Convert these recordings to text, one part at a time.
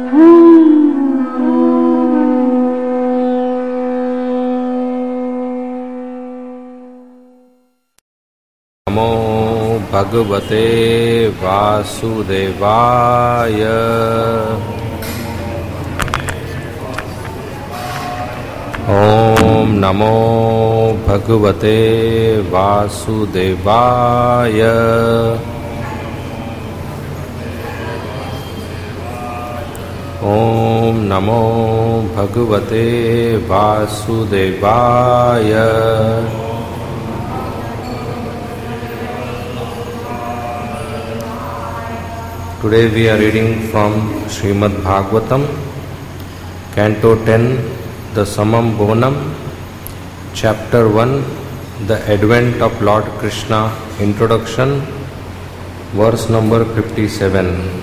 नमो भगवते वासुदेवाय। ओम नमो भगवते वासुदेवाय। ओम नमो भगवते वासुदेवाय। Today we are reading from Srimad Bhagavatam, Canto 10, the Samam Bhuvanam, Chapter 1, the Advent of Lord Krishna, Introduction, verse number 57.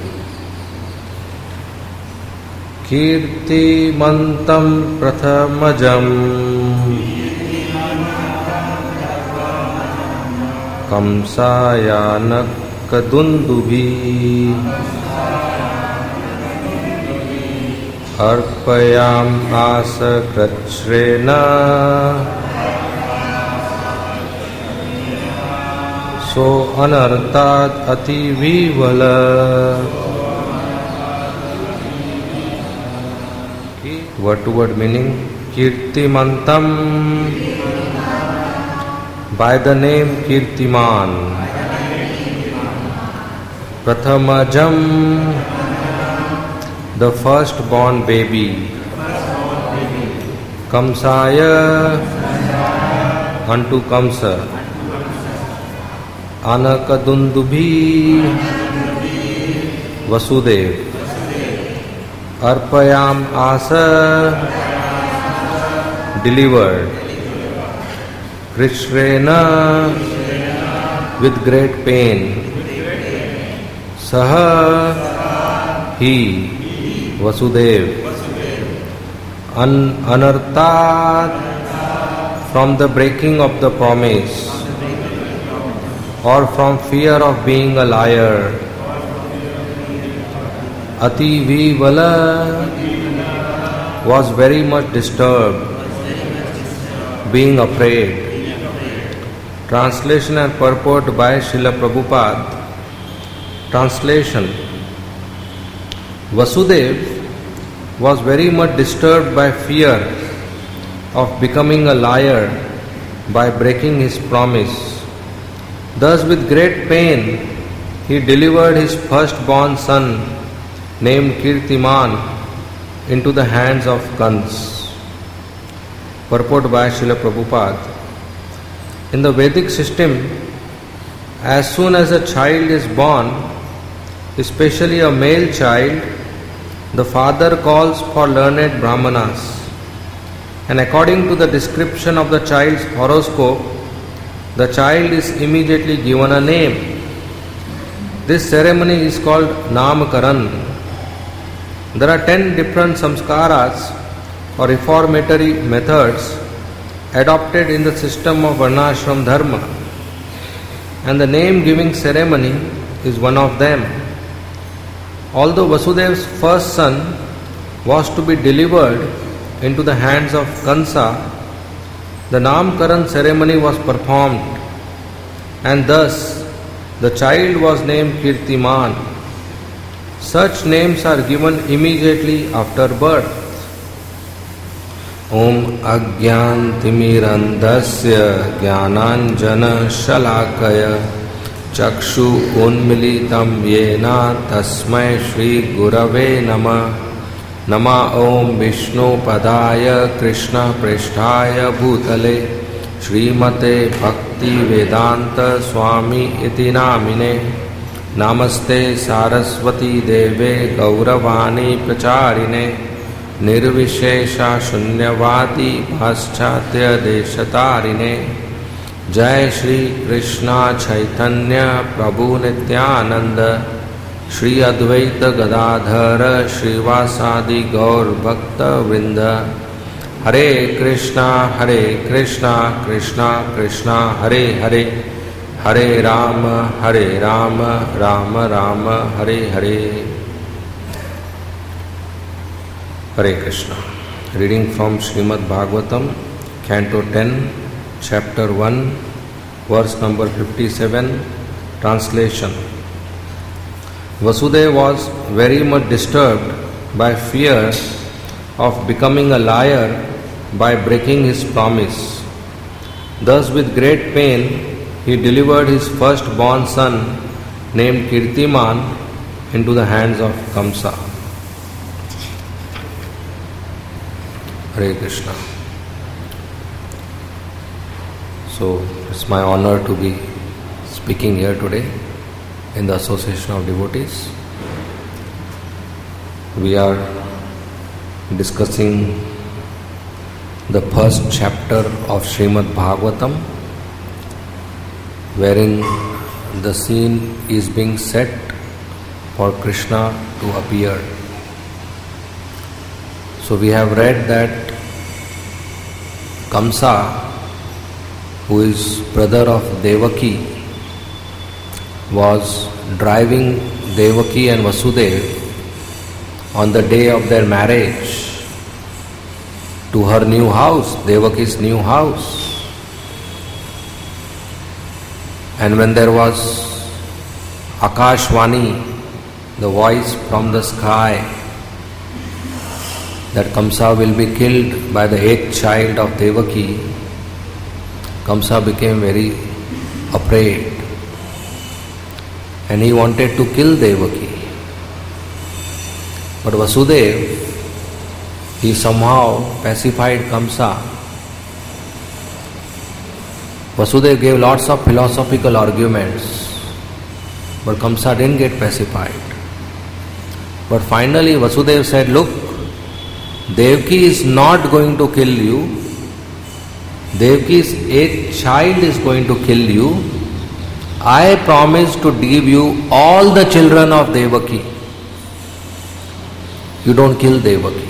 Kirtimantam prathamajam kamsayanak kadundubhi arpayam asa krachrena so anartat ati vivala. Word to word meaning: Kirtimantam, by the name Kirtiman. Prathamajam, the firstborn baby. Kamsaya, unto Kamsa. Anakadundubhi, Vasudev. Arpayam asa, delivered. Krishrena, with great pain. Saha, he, Vasudev. Anartat, from the breaking of the promise, or from fear of being a liar. Ati Vivala, was very much disturbed, being afraid. Translation and purport by Srila Prabhupada. Translation: Vasudev was very much disturbed by fear of becoming a liar by breaking his promise. Thus, with great pain, he delivered his firstborn son, named Kirtiman, into the hands of Kans. Purport by Srila Prabhupada. In the Vedic system, as soon as a child is born, especially a male child, the father calls for learned brahmanas, and according to the description of the child's horoscope, the child is immediately given a name. This ceremony is called Namakaran. There are 10 different samskaras or reformatory methods adopted in the system of Varnashram Dharma, and the name giving ceremony is one of them. Although Vasudev's first son was to be delivered into the hands of Kansa, the Namkaran ceremony was performed, and thus the child was named Kirtiman. Such names are given immediately after birth. Om Agyantimirandasya Jnananjana Shalakaya Chakshu Unmilitam Yena Tasmai Shri Gurave Nama. Nama Om Vishnu Padaya Krishna Pristhaya Bhutale Srimate Bhakti Vedanta Swami Iti Namine. Namaste Saraswati Deve Gauravani Pracharine Nirvishesha Shunyavati Paschatya Deshatarine. Jai Shri Krishna Chaitanya Prabhu Nityananda Shri Advaita Gadadhara Shrivasadi Gaur Bhakta Vrinda. Hare Krishna Krishna Krishna Hare Hare, Hare Rama Rama Rama Hare Hare. Hare Krishna. Reading from Srimad Bhagavatam, Canto 10, Chapter 1, verse number 57, translation. Vasudeva was very much disturbed by fear of becoming a liar by breaking his promise. Thus, with great pain, he delivered his firstborn son, named Kirtiman, into the hands of Kamsa. Hare Krishna. So, it's my honor to be speaking here today in the Association of Devotees. We are discussing the first chapter of Srimad Bhagavatam, wherein the scene is being set for Krishna to appear. So we have read that Kamsa, who is brother of Devaki, was driving Devaki and Vasudeva on the day of their marriage to her new house, Devaki's new house. And when there was Akashvani, the voice from the sky, that Kamsa will be killed by the 8th child of Devaki, Kamsa became very afraid and he wanted to kill Devaki. But Vasudeva, he somehow pacified Kamsa. Vasudeva gave lots of philosophical arguments, but Kamsa didn't get pacified. But finally Vasudeva said, look, Devaki is not going to kill you. Devaki's 8th child is going to kill you. I promise to give you all the children of Devaki. You don't kill Devaki.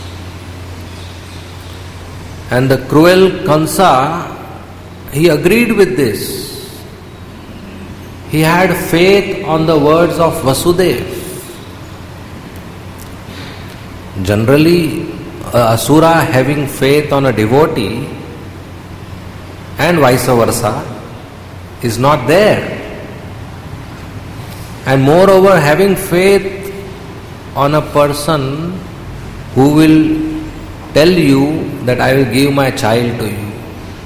And the cruel Kamsa, he agreed with this. He had faith on the words of Vasudeva. Generally, a asura having faith on a devotee and vice versa is not there. And moreover, having faith on a person who will tell you that I will give my child to you.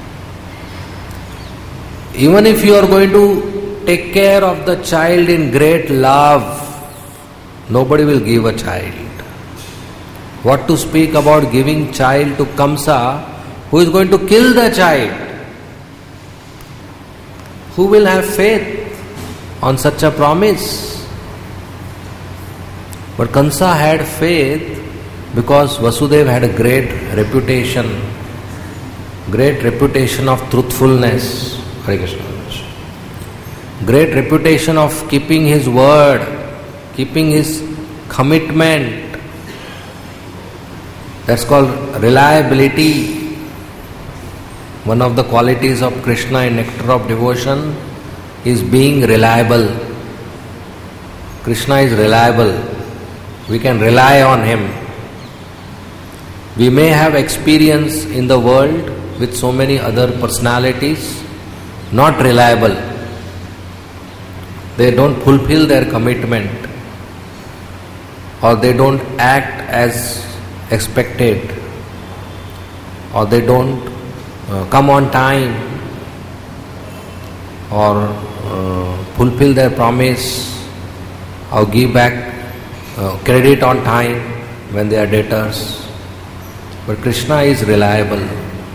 Even if you are going to take care of the child in great love, nobody will give a child. What to speak about giving child to Kamsa, who is going to kill the child? Who will have faith on such a promise? But Kamsa had faith because Vasudeva had a great reputation of truthfulness. Hare Krishna. Great reputation of keeping his word, keeping his commitment. That's called reliability. One of the qualities of Krishna in Nectar of Devotion is being reliable. Krishna is reliable. We can rely on him. We may have experience in the world with so many other personalities, not reliable. They don't fulfill their commitment, or they don't act as expected, or they don't come on time, or fulfill their promise, or give back credit on time when they are debtors. But Krishna is reliable.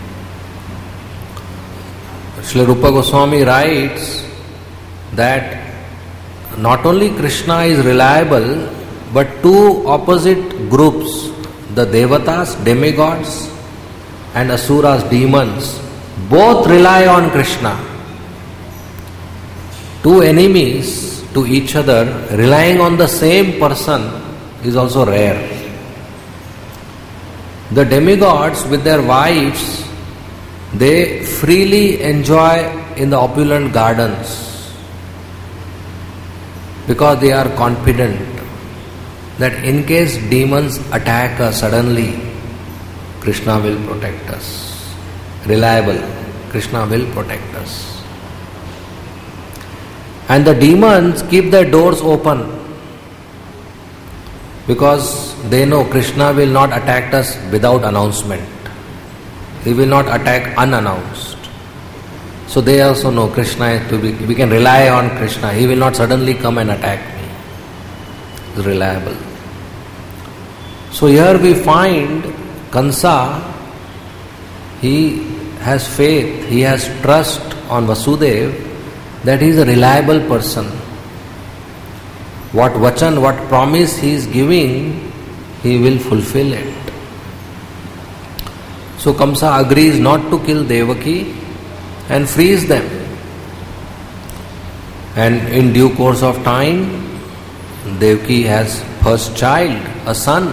Srila Rupa Goswami writes that not only Krishna is reliable, but two opposite groups, the Devatas, demigods, and Asuras, demons, both rely on Krishna. Two enemies to each other relying on the same person is also rare. The demigods with their wives, they freely enjoy in the opulent gardens because they are confident. that in case demons attack us suddenly, Krishna will protect us. Reliable, Krishna will protect us. And the demons keep their doors open because they know Krishna will not attack us without announcement. He will not attack unannounced. So they also know Krishna is to be, we can rely on Krishna. He will not suddenly come and attack me. He is reliable. So here we find Kansa, he has faith, he has trust on Vasudeva that he is a reliable person. What vachan, what promise he is giving, he will fulfill it. So Kamsa agrees not to kill Devaki and frees them. And in due course of time, Devaki has first child, a son,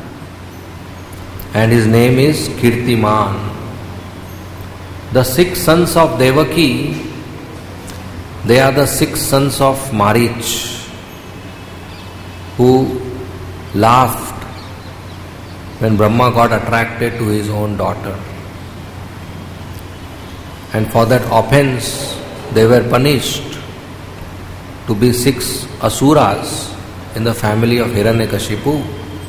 and his name is Kirtiman. The 6 sons of Devaki, they are the 6 sons of Marich, who laughed when Brahma got attracted to his own daughter. And for that offense, they were punished to be 6 asuras in the family of Hiranyakashipu.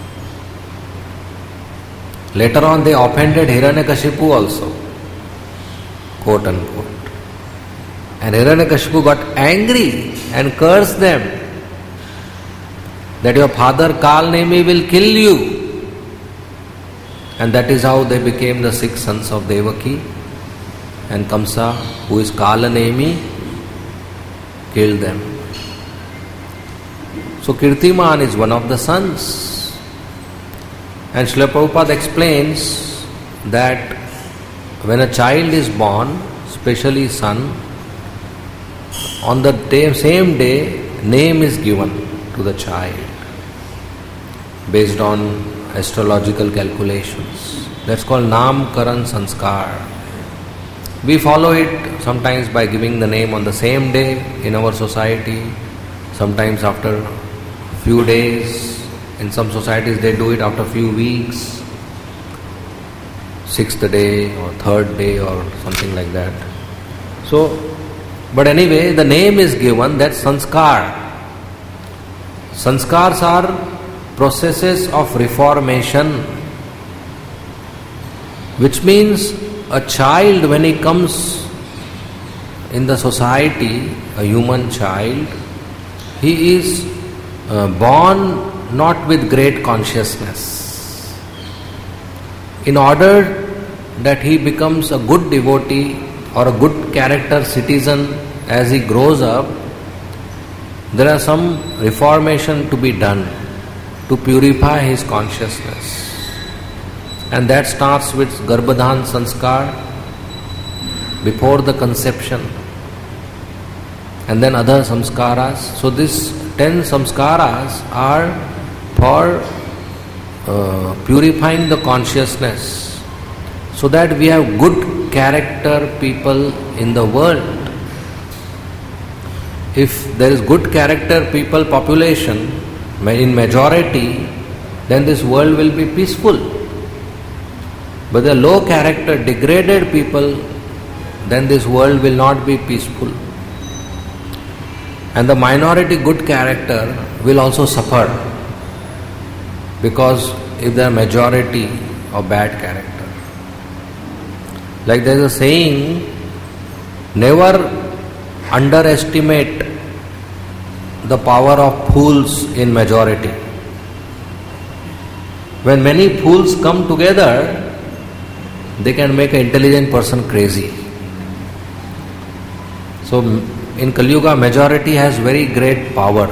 Later on, they offended Hiranyakashipu also, quote unquote. And Hiranyakashipu got angry and cursed them that your father Kalnemi will kill you. And that is how they became the 6 sons of Devaki. And Kamsa, who is Kalanemi, killed them. So Kirtiman is one of the sons. And Srila Prabhupada explains that when a child is born, especially son, on the same day, name is given to the child based on astrological calculations. That's called Namkaran Sanskar. We follow it sometimes by giving the name on the same day in our society, sometimes after a few days. In some societies they do it after a few weeks, 6th day or 3rd day or something like that. So, but anyway, the name is given, that's sanskar. Sanskars are processes of reformation, which means a child, when he comes in the society, a human child, he is born not with great consciousness. In order that he becomes a good devotee or a good character citizen as he grows up, there are some reformation to be done to purify his consciousness. And that starts with Garbhadhan Sanskar before the conception, and then other samskaras. So these 10 samskaras are for purifying the consciousness so that we have good character people in the world. If there is good character people population in majority, then this world will be peaceful. But the low character, degraded people, then this world will not be peaceful. And the minority good character will also suffer, because if there are majority of bad character. Like there is a saying, never underestimate the power of fools in majority. When many fools come together, they can make an intelligent person crazy. So in Kali Yuga, majority has very great power.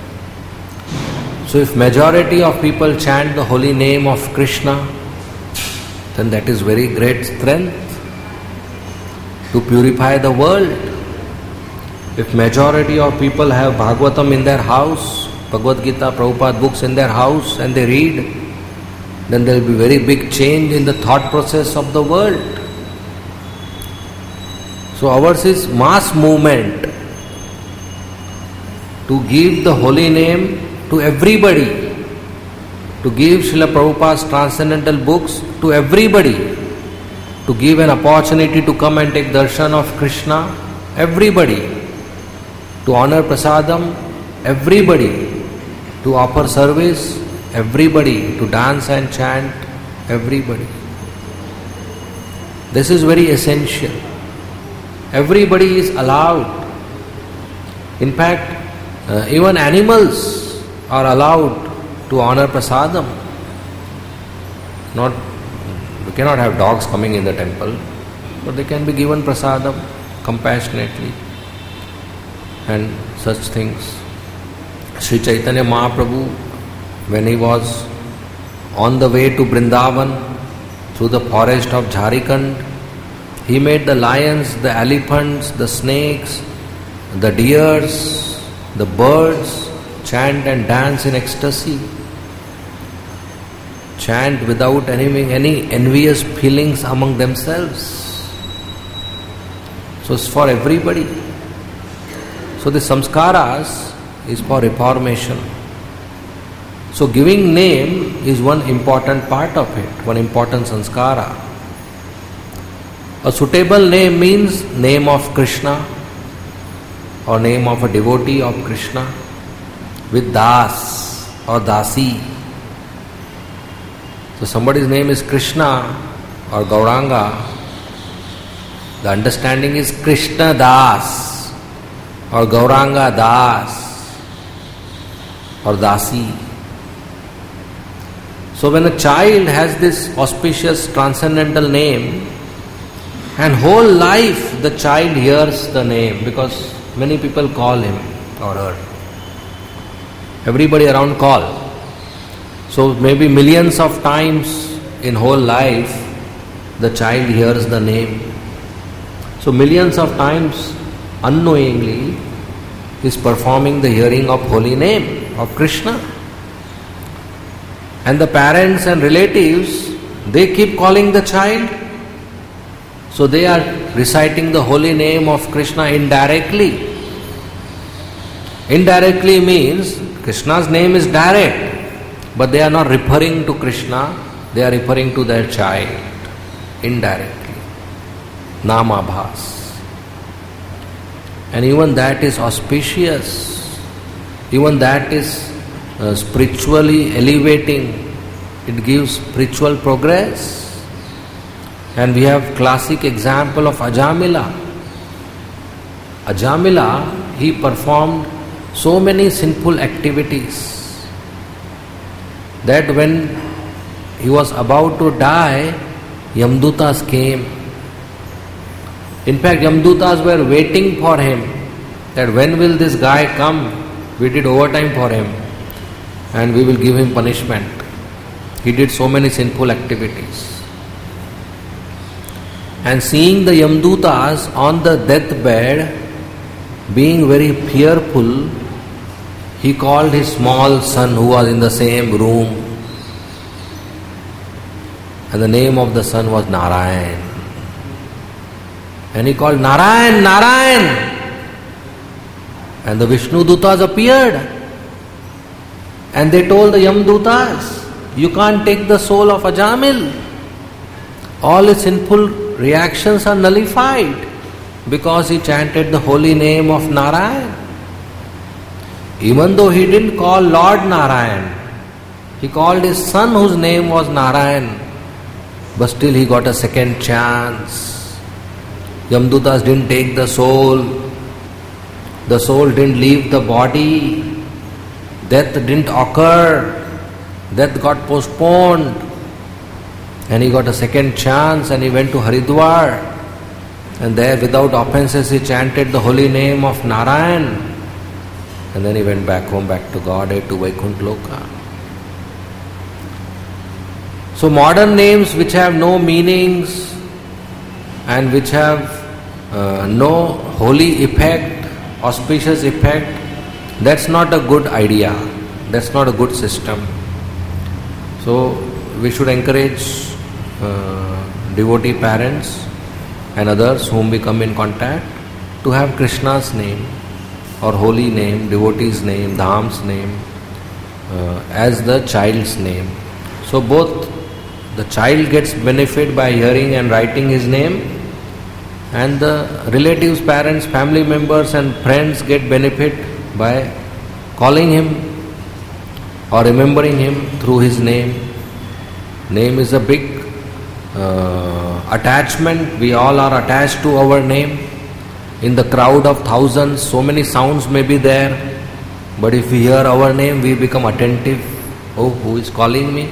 So if majority of people chant the holy name of Krishna, then that is very great strength to purify the world. If majority of people have Bhagavatam in their house, Bhagavad Gita, Prabhupada books in their house, and they read, then there will be very big change in the thought process of the world. So ours is mass movement to give the holy name to everybody, to give Srila Prabhupada's transcendental books to everybody, to give an opportunity to come and take darshan of Krishna, everybody, to honor prasadam, everybody, to offer service, everybody, to dance and chant, everybody. This is very essential. Everybody is allowed. In fact, even animals are allowed to honor prasadam. We cannot have dogs coming in the temple, but they can be given prasadam compassionately and such things. Sri Chaitanya Mahaprabhu, when he was on the way to Vrindavan through the forest of Jharkhand, he made the lions, the elephants, the snakes, the deers, the birds chant and dance in ecstasy. Chant without any envious feelings among themselves. So it's for everybody. So the samskaras is for reformation. So giving name is one important part of it, one important sanskara. A suitable name means name of Krishna or name of a devotee of Krishna with Das or Dasi. So somebody's name is Krishna or Gauranga, the understanding is Krishna Das or Gauranga Das or Dasi. So when a child has this auspicious transcendental name, and whole life the child hears the name, because many people call him or her. Everybody around call. So maybe millions of times in whole life the child hears the name. So millions of times unknowingly he is performing the hearing of holy name of Krishna. And the parents and relatives, they keep calling the child. So they are reciting the holy name of Krishna indirectly. Indirectly means Krishna's name is direct, but they are not referring to Krishna, they are referring to their child indirectly. Namabhas. And even that is auspicious. Even that is spiritually elevating. It gives spiritual progress. And we have classic example of Ajamila. Ajamila, he performed so many sinful activities that when he was about to die, Yamdutas came. In fact, Yamdutas were waiting for him, that when will this guy come? We did overtime for him and we will give him punishment. He did so many sinful activities. And seeing the Yamdutas on the deathbed, being very fearful, he called his small son who was in the same room. And the name of the son was Narayan. And he called Narayan, Narayan. And the Vishnu Dutas appeared. And they told the Yamdutas, you can't take the soul of Ajamil. All his sinful reactions are nullified because he chanted the holy name of Narayan. Even though he didn't call Lord Narayan, he called his son whose name was Narayan, but still he got a second chance. Yamdutas didn't take the soul didn't leave the body, death didn't occur, death got postponed, and he got a second chance and he went to Haridwar, and there without offenses he chanted the holy name of Narayan, and then he went back home, back to Godhead, to Vaikuntha Loka. So modern names which have no meanings and which have no holy effect, auspicious effect, that's not a good idea, that's not a good system. So we should encourage devotee parents and others whom we come in contact to have Krishna's name or holy name, devotee's name, Dham's name, as the child's name. So both the child gets benefit by hearing and writing his name, and the relatives, parents, family members and friends get benefit by calling him or remembering him through his name. Name is a big attachment. We all are attached to our name. In the crowd of thousands, so many sounds may be there, but if we hear our name, we become attentive. Oh, who is calling me?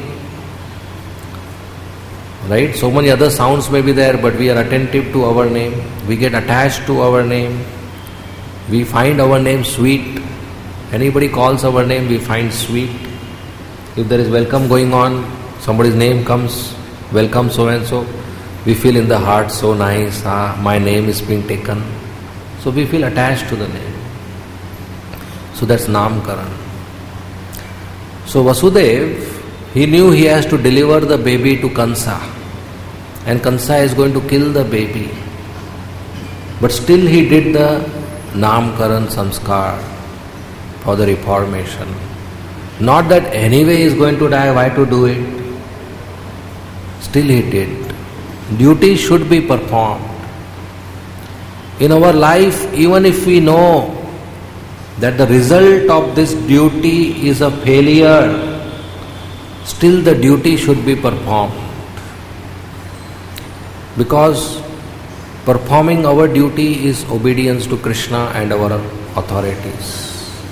Right? So many other sounds may be there, but we are attentive to our name. We get attached to our name. We find our name sweet. Anybody calls our name, we find sweet. If there is welcome going on, somebody's name comes, welcome so and so, we feel in the heart so nice, my name is being taken. So we feel attached to the name. So that's Namkaran. So Vasudev, he knew he has to deliver the baby to Kansa, and Kansa is going to kill the baby. But still he did the Namkaran Samskar for the reformation. Not that anyway he is going to die, why to do it? Still he did. Duty should be performed. In our life, even if we know that the result of this duty is a failure, still the duty should be performed. Because performing our duty is obedience to Krishna and our authorities.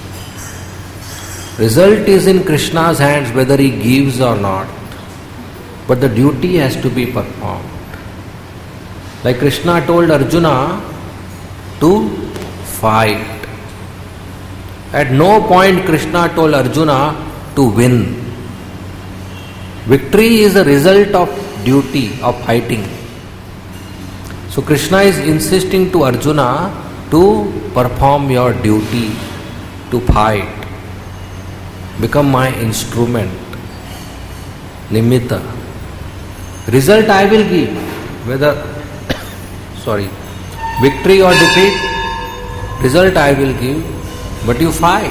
Result is in Krishna's hands whether he gives or not. But the duty has to be performed. Like Krishna told Arjuna to fight. At no point Krishna told Arjuna to win. Victory is a result of duty, of fighting. So Krishna is insisting to Arjuna to perform your duty, to fight. Become my instrument, nimitta. Result I will give, whether victory or defeat, result I will give, but you fight.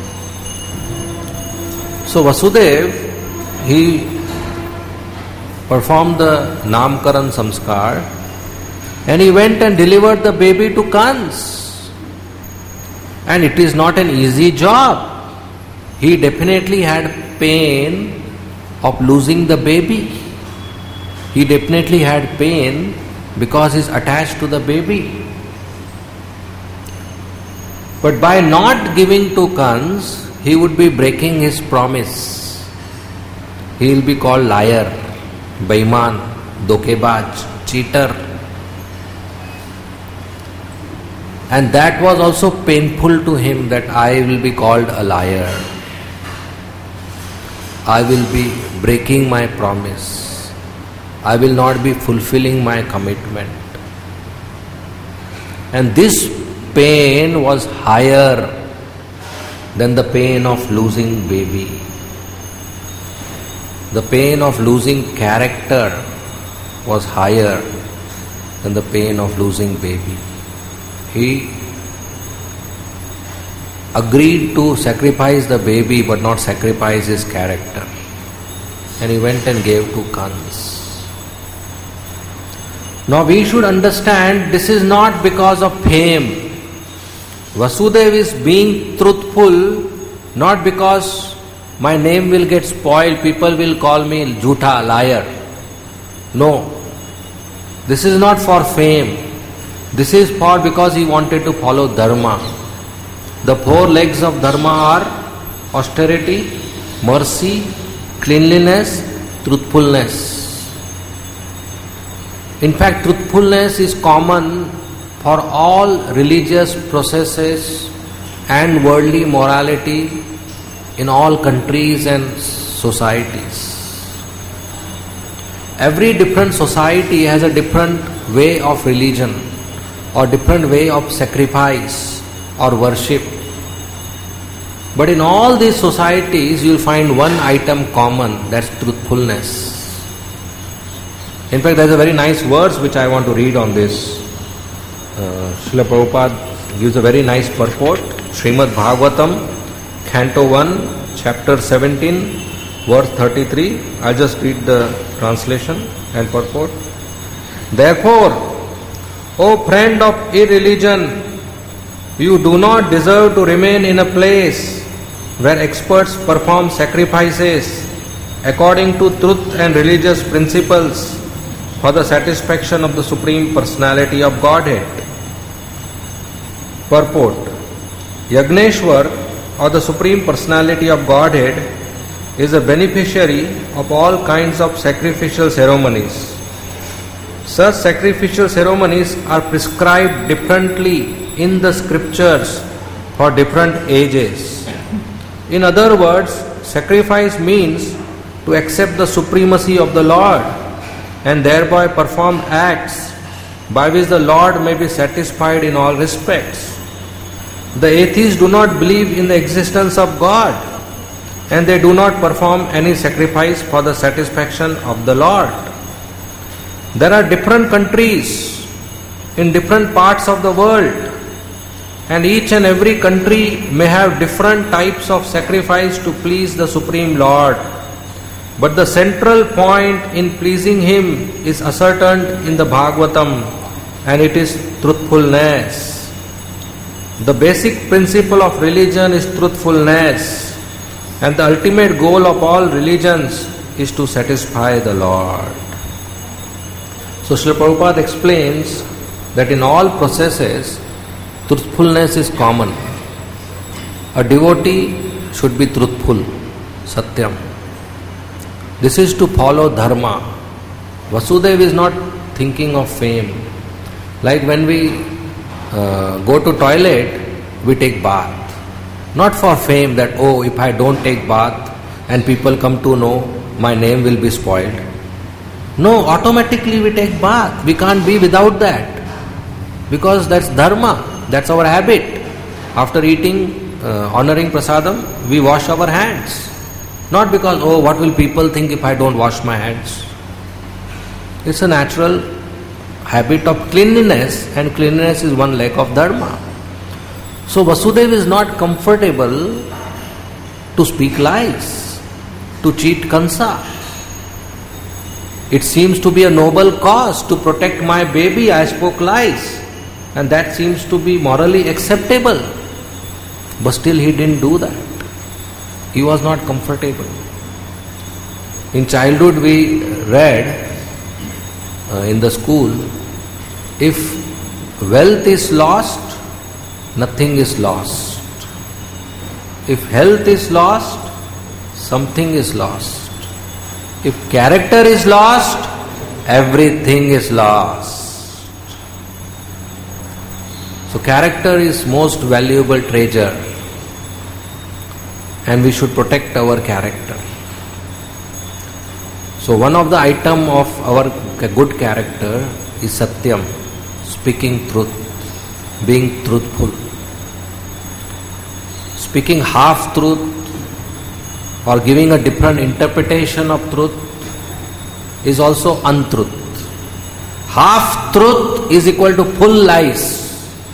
So Vasudev, he performed the Namkaran Samskar, and he went and delivered the baby to Kans. And it is not an easy job. He definitely had pain of losing the baby. He definitely had pain because he is attached to the baby. But by not giving to Kans, he would be breaking his promise. He will be called liar, Baiman, Dokebaj, cheater. And that was also painful to him, that I will be called a liar. I will be breaking my promise. I will not be fulfilling my commitment. And this pain was higher than the pain of losing baby. The pain of losing character was higher than the pain of losing baby. He agreed to sacrifice the baby but not sacrifice his character. And he went and gave to Kans. Now we should understand this is not because of fame. Vasudev is being truthful not because my name will get spoiled, people will call me jhutha, liar. No. This is not for fame. This is for because he wanted to follow dharma. The four legs of dharma are austerity, mercy, cleanliness, truthfulness. In fact, truthfulness is common for all religious processes and worldly morality in all countries and societies. Every different society has a different way of religion or different way of sacrifice or worship. But in all these societies you will find one item common, that's truthfulness. In fact, there is a very nice verse which I want to read on this. Srila Prabhupada gives a very nice purport. Srimad Bhagavatam, Canto 1, chapter 17, verse 33. I'll just read the translation and purport. Therefore, O friend of irreligion, you do not deserve to remain in a place where experts perform sacrifices according to truth and religious principles for the satisfaction of the Supreme Personality of Godhead. Purport. Yagneshwar, or the Supreme Personality of Godhead, is a beneficiary of all kinds of sacrificial ceremonies. Such sacrificial ceremonies are prescribed differently in the scriptures for different ages. In other words, sacrifice means to accept the supremacy of the Lord and thereby perform acts by which the Lord may be satisfied in all respects. The atheists do not believe in the existence of God, and they do not perform any sacrifice for the satisfaction of the Lord. There are different countries in different parts of the world, and each and every country may have different types of sacrifice to please the Supreme Lord. But the central point in pleasing Him is ascertained in the Bhagavatam, and it is truthfulness. The basic principle of religion is truthfulness, and the ultimate goal of all religions is to satisfy the Lord. So Srila Prabhupada explains that in all processes, truthfulness is common. A devotee should be truthful, satyam. This is to follow dharma. Vasudeva is not thinking of fame. Like when we go to toilet, we take bath. Not for fame that, oh, if I don't take bath and people come to know, my name will be spoiled. No, automatically we take bath. We can't be without that. Because that's dharma. That's our habit. After eating, honoring prasadam, we wash our hands. Not because, oh, what will people think if I don't wash my hands? It's a natural habit of cleanliness, and cleanliness is one leg of dharma. So Vasudeva is not comfortable to speak lies, to cheat Kansa. It seems to be a noble cause to protect my baby, I spoke lies, and that seems to be morally acceptable. But still he didn't do that. He was not comfortable. In childhood we read in the school, if wealth is lost, nothing is lost. If health is lost, something is lost. If character is lost, everything is lost. So character is most valuable treasure, and we should protect our character. So one of the item of our good character is satyam, speaking truth, being truthful. Speaking half truth or giving a different interpretation of truth is also untruth. Half truth is equal to full lies.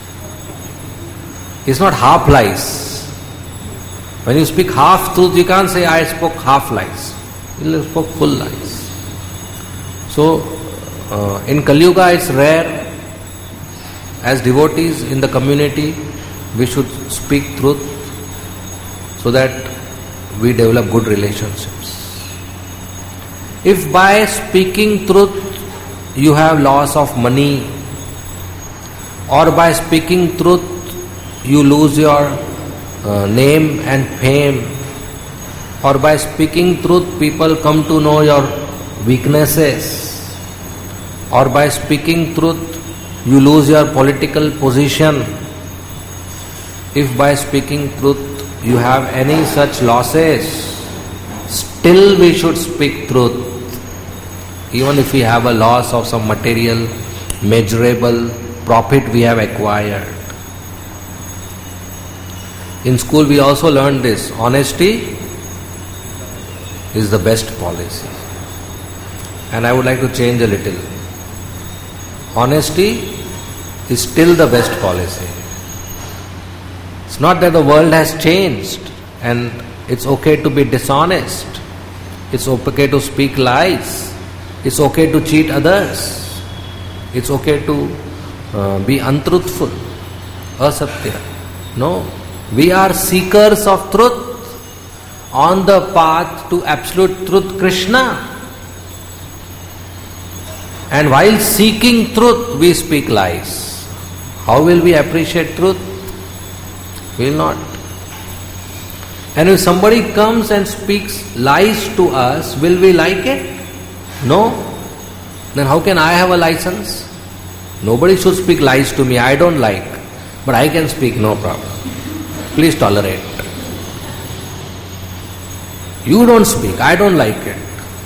It's not half lies. When you speak half truth, you can't say I spoke half lies. You spoke full lies. So in Kali Yuga it's rare. As devotees in the community, we should speak truth so that we develop good relationships. If by speaking truth you have loss of money, or by speaking truth you lose your name and fame, or by speaking truth people come to know your weaknesses, or by speaking truth you lose your political position, if by speaking truth you have any such losses, still we should speak truth, even if we have a loss of some material, measurable profit we have acquired. In school we also learned this. Honesty is the best policy. And I would like to change a little. Honesty is still the best policy. It's not that the world has changed and It's okay to be dishonest. It's okay to speak lies. It's okay to cheat others. It's okay to be untruthful, asatya. No, we are seekers of truth on the path to absolute truth, Krishna. And while seeking truth, we speak lies. How will we appreciate truth? We will not. And if somebody comes and speaks lies to us, will we like it? No. Then how can I have a license? Nobody should speak lies to me. I don't like. But I can speak, no problem. Please tolerate. You don't speak. I don't like it.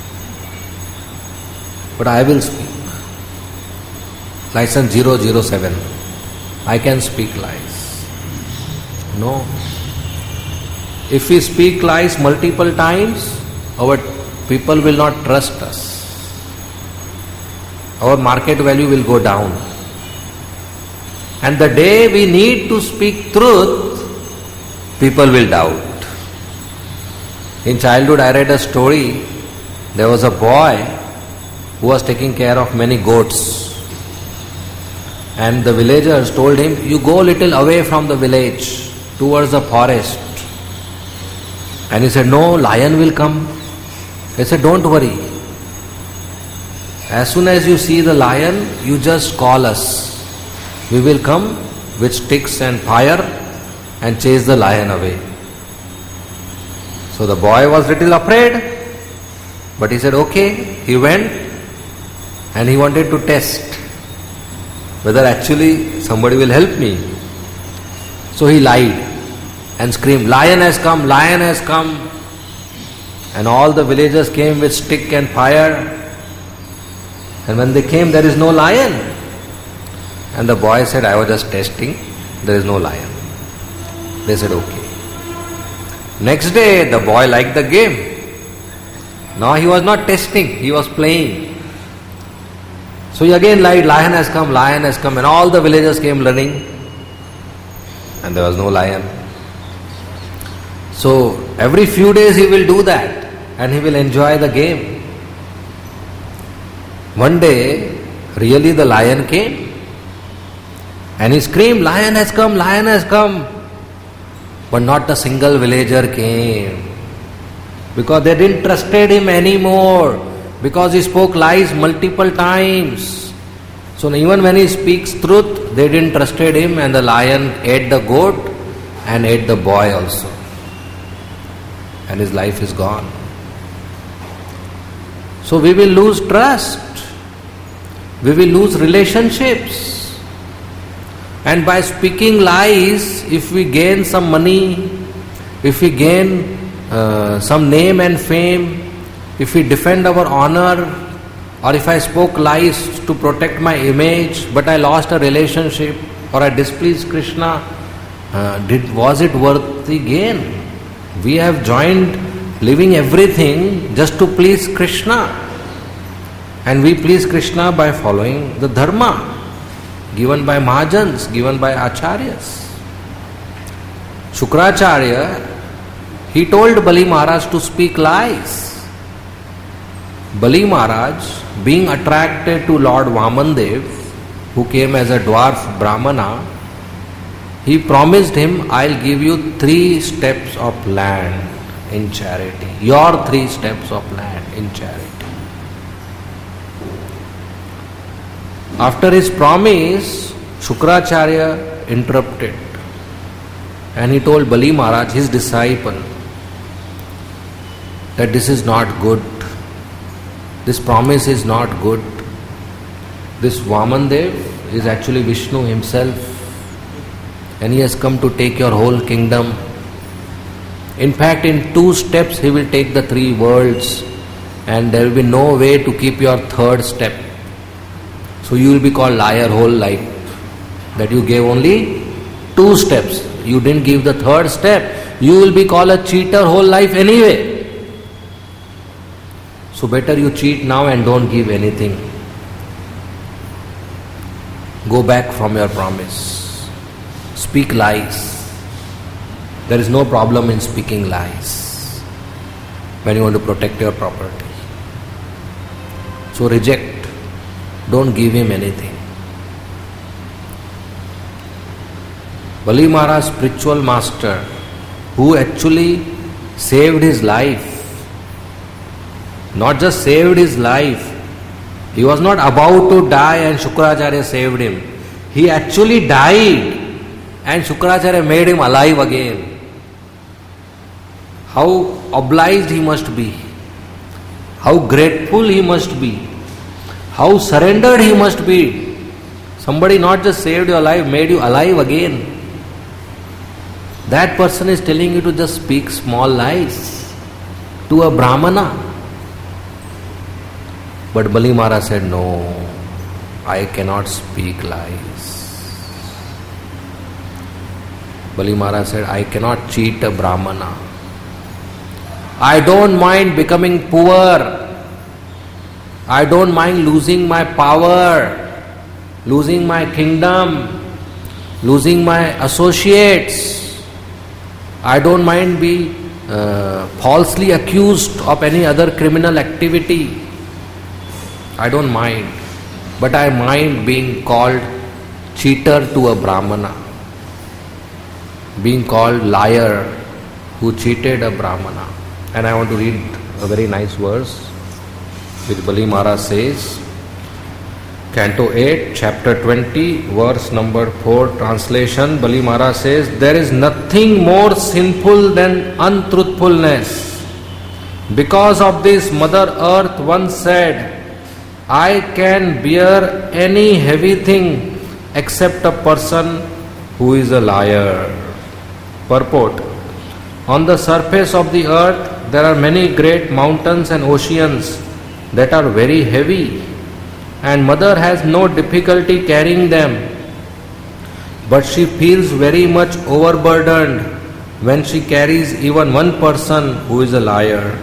But I will speak. License 007. I can speak lies. No. If we speak lies multiple times, our people will not trust us. Our market value will go down. And the day we need to speak truth, people will doubt. In childhood, I read a story. There was a boy who was taking care of many goats. And the villagers told him, you go a little away from the village towards the forest. And he said, no, lion will come. They said, don't worry. As soon as you see the lion, you just call us. We will come with sticks and fire and chase the lion away. So the boy was little afraid, but he said, okay. He went and he wanted to test whether actually somebody will help me. So he lied and screamed, lion has come, lion has come. And all the villagers came with stick and fire. And when they came, there is no lion. And the boy said, I was just testing, there is no lion. They said, okay. Next day, the boy liked the game. Now he was not testing, he was playing. So he again lied, lion has come, and all the villagers came running. And there was no lion. So every few days he will do that, and he will enjoy the game. One day, really the lion came, and he screamed, lion has come, lion has come. But not a single villager came, because they didn't trusted him anymore, because he spoke lies multiple times. So even when he speaks truth, they didn't trusted him, and the lion ate the goat and ate the boy also. And his life is gone. So we will lose trust. We will lose relationships. And by speaking lies, if we gain some money, if we gain some name and fame, if we defend our honor, or if I spoke lies to protect my image, but I lost a relationship, or I displeased Krishna, was it worth the gain? We have joined leaving everything just to please Krishna. And we please Krishna by following the dharma given by Mahajans, given by Acharyas. Shukracharya, he told Bali Maharaj to speak lies. Bali Maharaj, being attracted to Lord Vamandev, who came as a dwarf Brahmana, he promised him, I'll give you 3 steps of land in charity. Your 3 steps of land in charity. After his promise, Shukracharya interrupted, and he told Bali Maharaj, his disciple, that this is not good. This promise is not good. This Vamandev is actually Vishnu himself, and he has come to take your whole kingdom. In fact, in 2 steps he will take the 3 worlds, and there will be no way to keep your 3rd step. So you will be called liar whole life, that you gave only 2 steps. You didn't give the 3rd step. You will be called a cheater whole life anyway. So better you cheat now and don't give anything. Go back from your promise. Speak lies. There is no problem in speaking lies. when you want to protect your property. So reject. Don't give him anything. Bali Maharaj, spiritual master, who actually saved his life. Not just saved his life. He was not about to die and Shukracharya saved him. He actually died and Shukracharya made him alive again. How obliged he must be. How grateful he must be. How surrendered he must be. Somebody not just saved your life, made you alive again. That person is telling you to just speak small lies to a Brahmana. But Bali Maharaj said, no, I cannot speak lies. Bali Maharaj said, I cannot cheat a Brahmana. I don't mind becoming poor. I don't mind losing my power, losing my kingdom, losing my associates. I don't mind being falsely accused of any other criminal activity. I don't mind. But I mind being called cheater to a Brahmana. Being called liar who cheated a Brahmana. And I want to read a very nice verse which Bali Maharaj says, Canto 8, Chapter 20, verse number 4, translation. Bali Maharaj says, there is nothing more sinful than untruthfulness. Because of this, Mother Earth once said, I can bear any heavy thing except a person who is a liar. Purport. On the surface of the earth, there are many great mountains and oceans that are very heavy, and Mother has no difficulty carrying them. But she feels very much overburdened when she carries even one person who is a liar.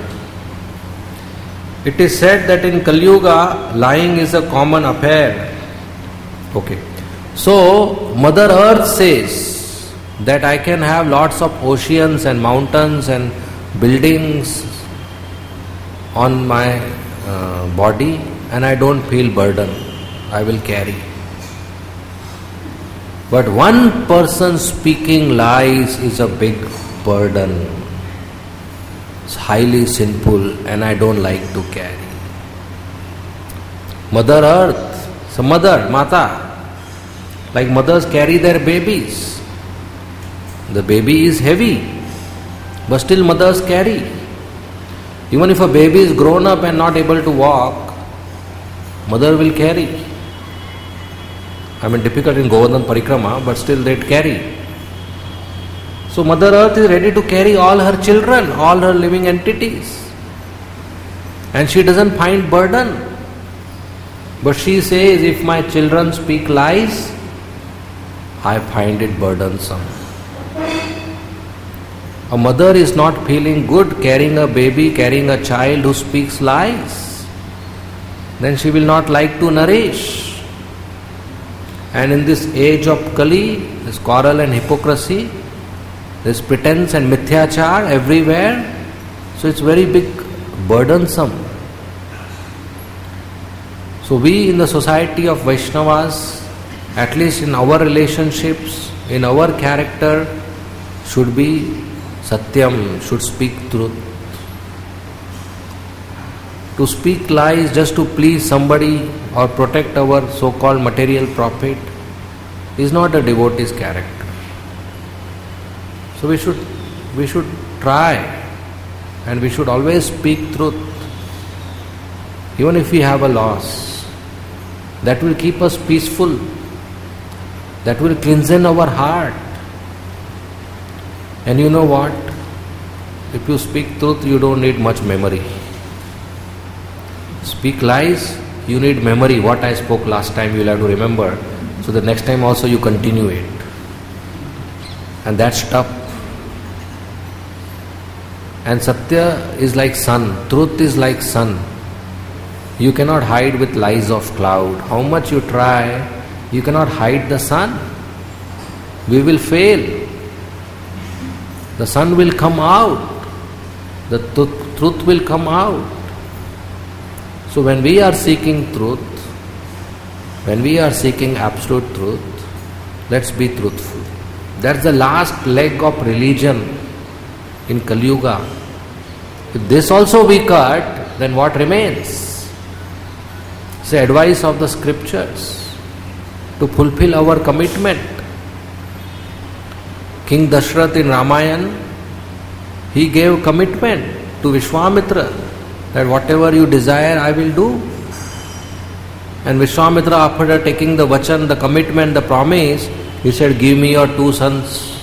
It is said that in Kali Yuga, lying is a common affair. Okay. So, Mother Earth says that I can have lots of oceans and mountains and buildings on my body and I don't feel burden. I will carry. But one person speaking lies is a big burden. It's highly sinful and I don't like to carry. Mother Earth, so Mother, Mata, like mothers carry their babies. The baby is heavy, but still mothers carry. Even if a baby is grown up and not able to walk, mother will carry. I mean, difficult in Govardhan Parikrama, but still they carry. So Mother Earth is ready to carry all her children, all her living entities. And she doesn't find burden. But she says, if my children speak lies, I find it burdensome. A mother is not feeling good carrying a baby, carrying a child who speaks lies. Then she will not like to nourish. And in this age of Kali, this quarrel and hypocrisy, this pretense and mithyachar everywhere, so it's very big, burdensome. So we in the society of Vaishnavas, at least in our relationships, in our character, should be Satyam, should speak truth. To speak lies just to please somebody or protect our so-called material profit is not a devotee's character. So we should try and we should always speak truth. Even if we have a loss, that will keep us peaceful. That will cleanse our heart. And you know what? If you speak truth, you don't need much memory. Speak lies, you need memory. What I spoke last time, you'll have to remember. So the next time also you continue it. And that's tough. And Satya is like sun. Truth is like sun. You cannot hide with lies of cloud. How much you try, you cannot hide the sun. We will fail. The sun will come out. the truth will come out. So when we are seeking truth, when we are seeking absolute truth, let's be truthful. That's the last leg of religion in Kali Yuga. If this also we cut, then what remains? It's the advice of the scriptures to fulfill our commitment. King Dashrath in Ramayana, he gave commitment to Vishwamitra that whatever you desire I will do. And Vishwamitra, after taking the vachan, the commitment, the promise, he said, give me your 2 sons,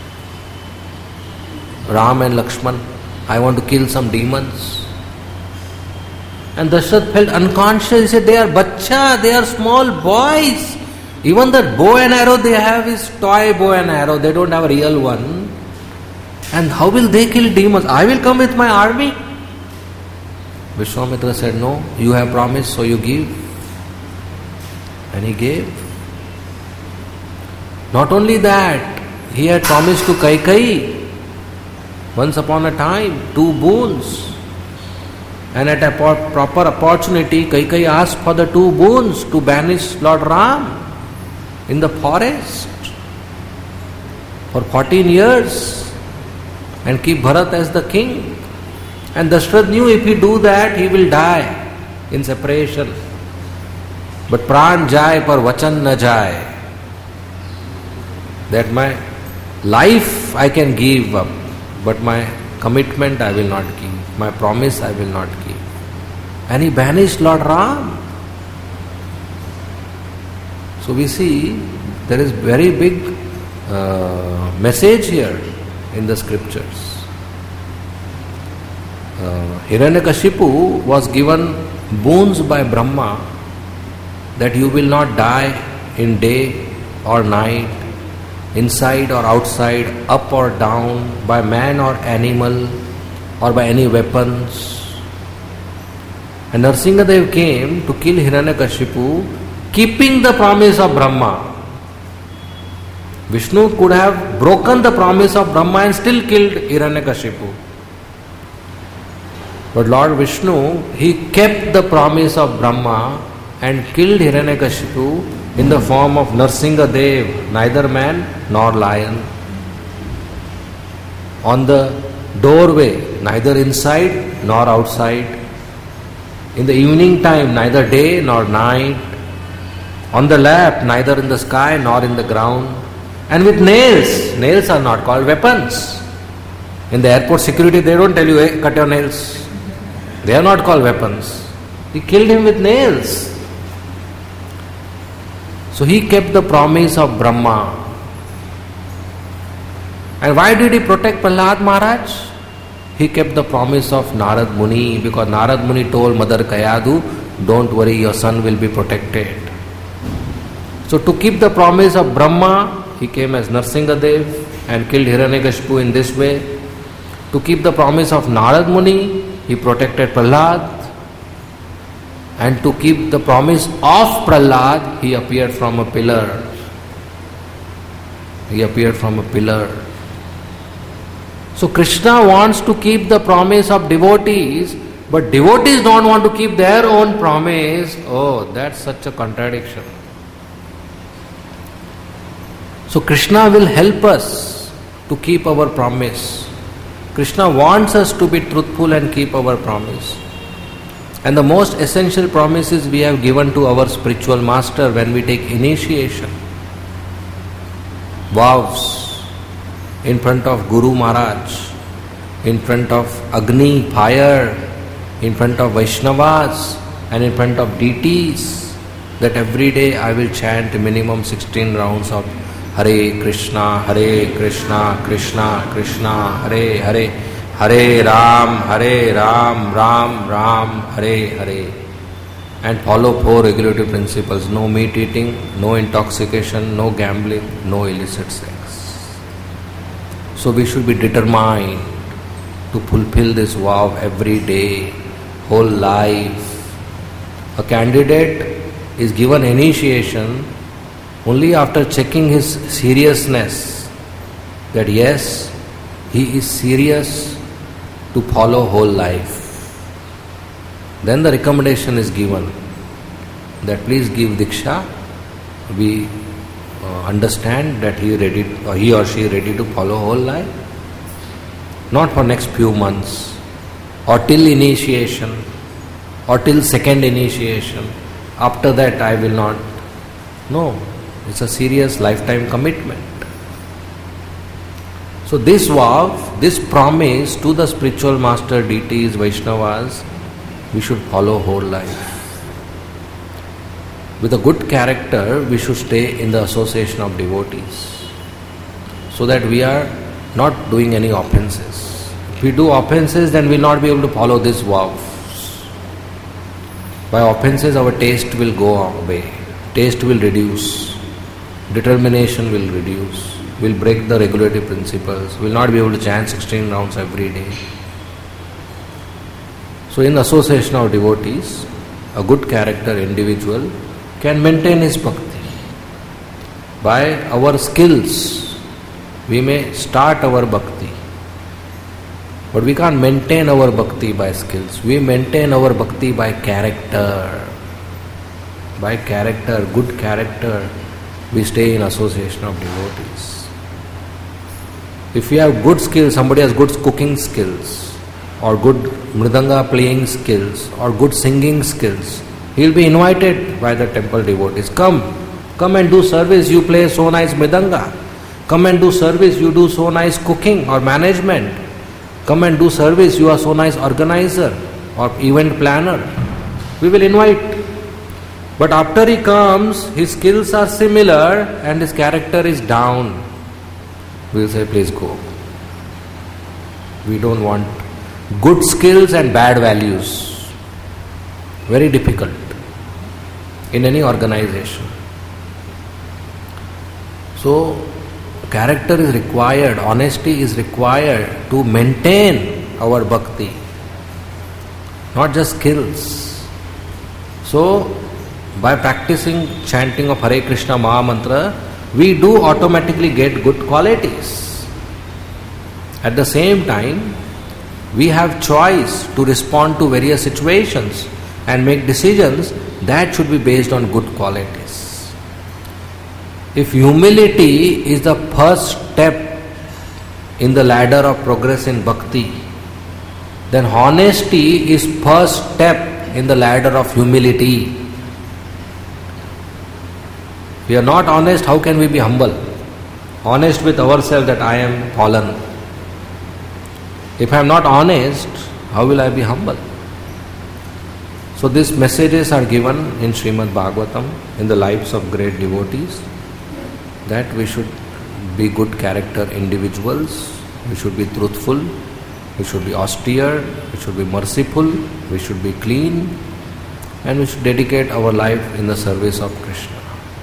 Ram and Lakshman. I want to kill some demons. And Dashrath felt unconscious. He said, they are bacha, they are small boys. Even that bow and arrow they have is toy bow and arrow. They don't have a real one. And how will they kill demons? I will come with my army. Vishwamitra said, no, you have promised, so you give. And he gave. Not only that, he had promised to Kaikeyi, once upon a time, 2 boons. And at a proper opportunity, Kaikeyi asked for the 2 boons to banish Lord Ram in the forest for 14 years and keep Bharat as the king. And Dashrath knew if he do that, he will die in separation. But pran jai par vachan na jai. That my life I can give up, but my commitment I will not give. My promise I will not give. And he banished Lord Ram. So we see there is very big message here in the scriptures. Hiranyakashipu was given boons by Brahma that you will not die in day or night, inside or outside, up or down, by man or animal, or by any weapons. And Narasimhadev came to kill Hiranyakashipu, keeping the promise of Brahma. Vishnu could have broken the promise of Brahma and still killed Hiranyakashipu. But Lord Vishnu, he kept the promise of Brahma and killed Hiranyakashipu in the form of Narasimhadev, neither man nor lion. On the doorway, neither inside nor outside. In the evening time, neither day nor night. On the lap, neither in the sky nor in the ground. And with nails. Nails are not called weapons. In the airport security, they don't tell you, hey, cut your nails. They are not called weapons. He killed him with nails. So he kept the promise of Brahma. And why did he protect Prahlad Maharaj? He kept the promise of Narad Muni, because Narad Muni told Mother Kayadu, don't worry, your son will be protected. So to keep the promise of Brahma, he came as Narasimhadev and killed Hiranyakashipu in this way. To keep the promise of Narad Muni, he protected Prahlad. And to keep the promise of Prahlad, he appeared from a pillar. He appeared from a pillar. So Krishna wants to keep the promise of devotees, but devotees don't want to keep their own promise. Oh, that's such a contradiction. So Krishna will help us to keep our promise. Krishna wants us to be truthful and keep our promise. And the most essential promises we have given to our spiritual master when we take initiation. Vows in front of Guru Maharaj, in front of Agni, fire, in front of Vaishnavas and in front of deities, that every day I will chant minimum 16 rounds of Hare Krishna, Krishna Krishna, Hare Hare, Hare Ram, Ram Ram, Hare Hare. And follow 4 regulative principles: no meat eating, no intoxication, no gambling, no illicit sex. So we should be determined to fulfill this vow every day, whole life. A candidate is given initiation only after checking his seriousness, that yes, he is serious to follow whole life. Then the recommendation is given that please give Diksha. We understand that he or she is ready to follow whole life. Not for next few months or till initiation or till second initiation. After that I will not. No, it's a serious lifetime commitment. So this vow, this promise to the spiritual master deities, Vaishnavas, we should follow whole life. With a good character, we should stay in the association of devotees, so that we are not doing any offenses. If we do offenses, then we will not be able to follow this vow. By offenses, our taste will go away, taste will reduce, determination will reduce, will break the regulative principles, will not be able to chant 16 rounds every day. So in association of devotees, a good character individual can maintain his bhakti. By our skills, we may start our bhakti, but we can't maintain our bhakti by skills. We maintain our bhakti by character. By character, good character, we stay in association of devotees. If we have good skills, somebody has good cooking skills, or good mridanga playing skills, or good singing skills, he will be invited by the temple devotees. Come and do service, you play so nice mridanga. Come and do service, you do so nice cooking or management. Come and do service, you are so nice organizer or event planner. We will invite. But after he comes, his skills are similar and his character is down. We will say, please go. We don't want good skills and bad values. Very difficult in any organization. So, character is required, honesty is required to maintain our bhakti, not just skills. So, by practicing chanting of Hare Krishna Maha Mantra, we do automatically get good qualities. At the same time, we have choice to respond to various situations and make decisions that should be based on good qualities. If humility is the first step in the ladder of progress in bhakti, then honesty is first step in the ladder of humility. If we are not honest, how can we be humble? Honest with ourselves that I am fallen. If I am not honest, how will I be humble? So these messages are given in Srimad Bhagavatam, in the lives of great devotees, that we should be good character individuals, we should be truthful, we should be austere, we should be merciful, we should be clean, and we should dedicate our life in the service of Krishna.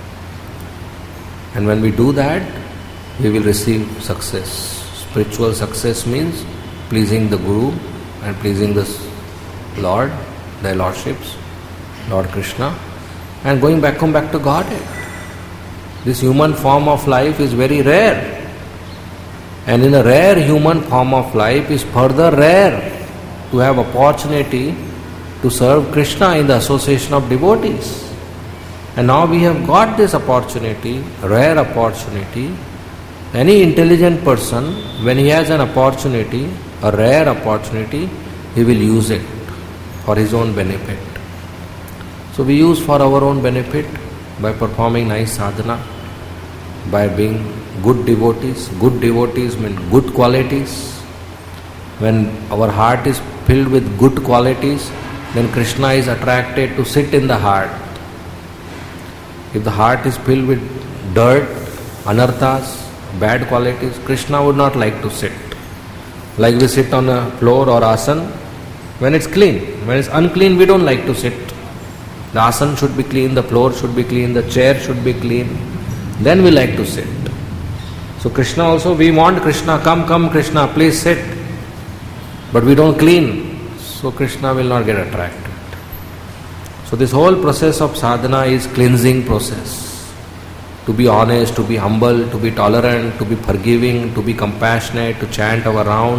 And when we do that, we will receive success. Spiritual success means pleasing the Guru and pleasing the Lord, their Lordships, Lord Krishna, and going back to Godhead. This human form of life is very rare. And in a rare human form of life is further rare to have opportunity to serve Krishna in the association of devotees. And now we have got this opportunity, rare opportunity. Any intelligent person, when he has an opportunity, a rare opportunity, he will use it for his own benefit. So we use for our own benefit by performing nice sadhana, by being good devotees. Good devotees mean good qualities. When our heart is filled with good qualities, then Krishna is attracted to sit in the heart. If the heart is filled with dirt, anarthas, bad qualities, Krishna would not like to sit. Like we sit on a floor or asan, when it's clean. When it's unclean, we don't like to sit. The asan should be clean, the floor should be clean, the chair should be clean. Then we like to sit. So Krishna also, we want Krishna, come Krishna, please sit. But we don't clean, so Krishna will not get attracted. So this whole process of sadhana is cleansing process. To be honest, to be humble, to be tolerant, to be forgiving, to be compassionate, to chant our rounds,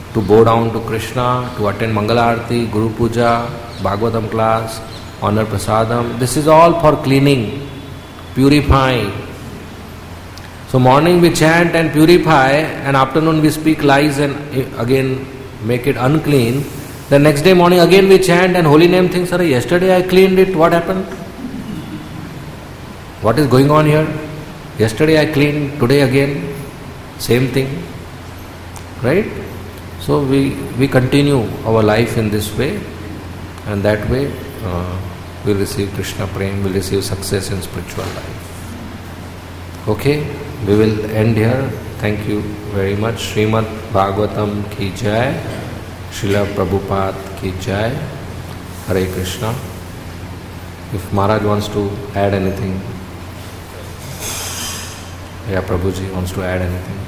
to bow down to Krishna, to attend Mangala Arati, Guru Puja, Bhagavatam class, honor prasadam. This is all for cleaning, purifying. So morning we chant and purify, and afternoon we speak lies and again make it unclean. The next day morning again we chant and holy name thinks, "Sir, yesterday I cleaned it, what happened? What is going on here? Yesterday I cleaned, today again, same thing." Right? So we continue our life in this way, and that way we'll receive Krishna Prem, we'll receive success in spiritual life. Okay, we will end here. Thank you very much. Srimad Bhagavatam ki jai, Srila Prabhupada ki jai. Hare Krishna. If Maharaj wants to add anything, yeah, Prabhuji wants to add anything.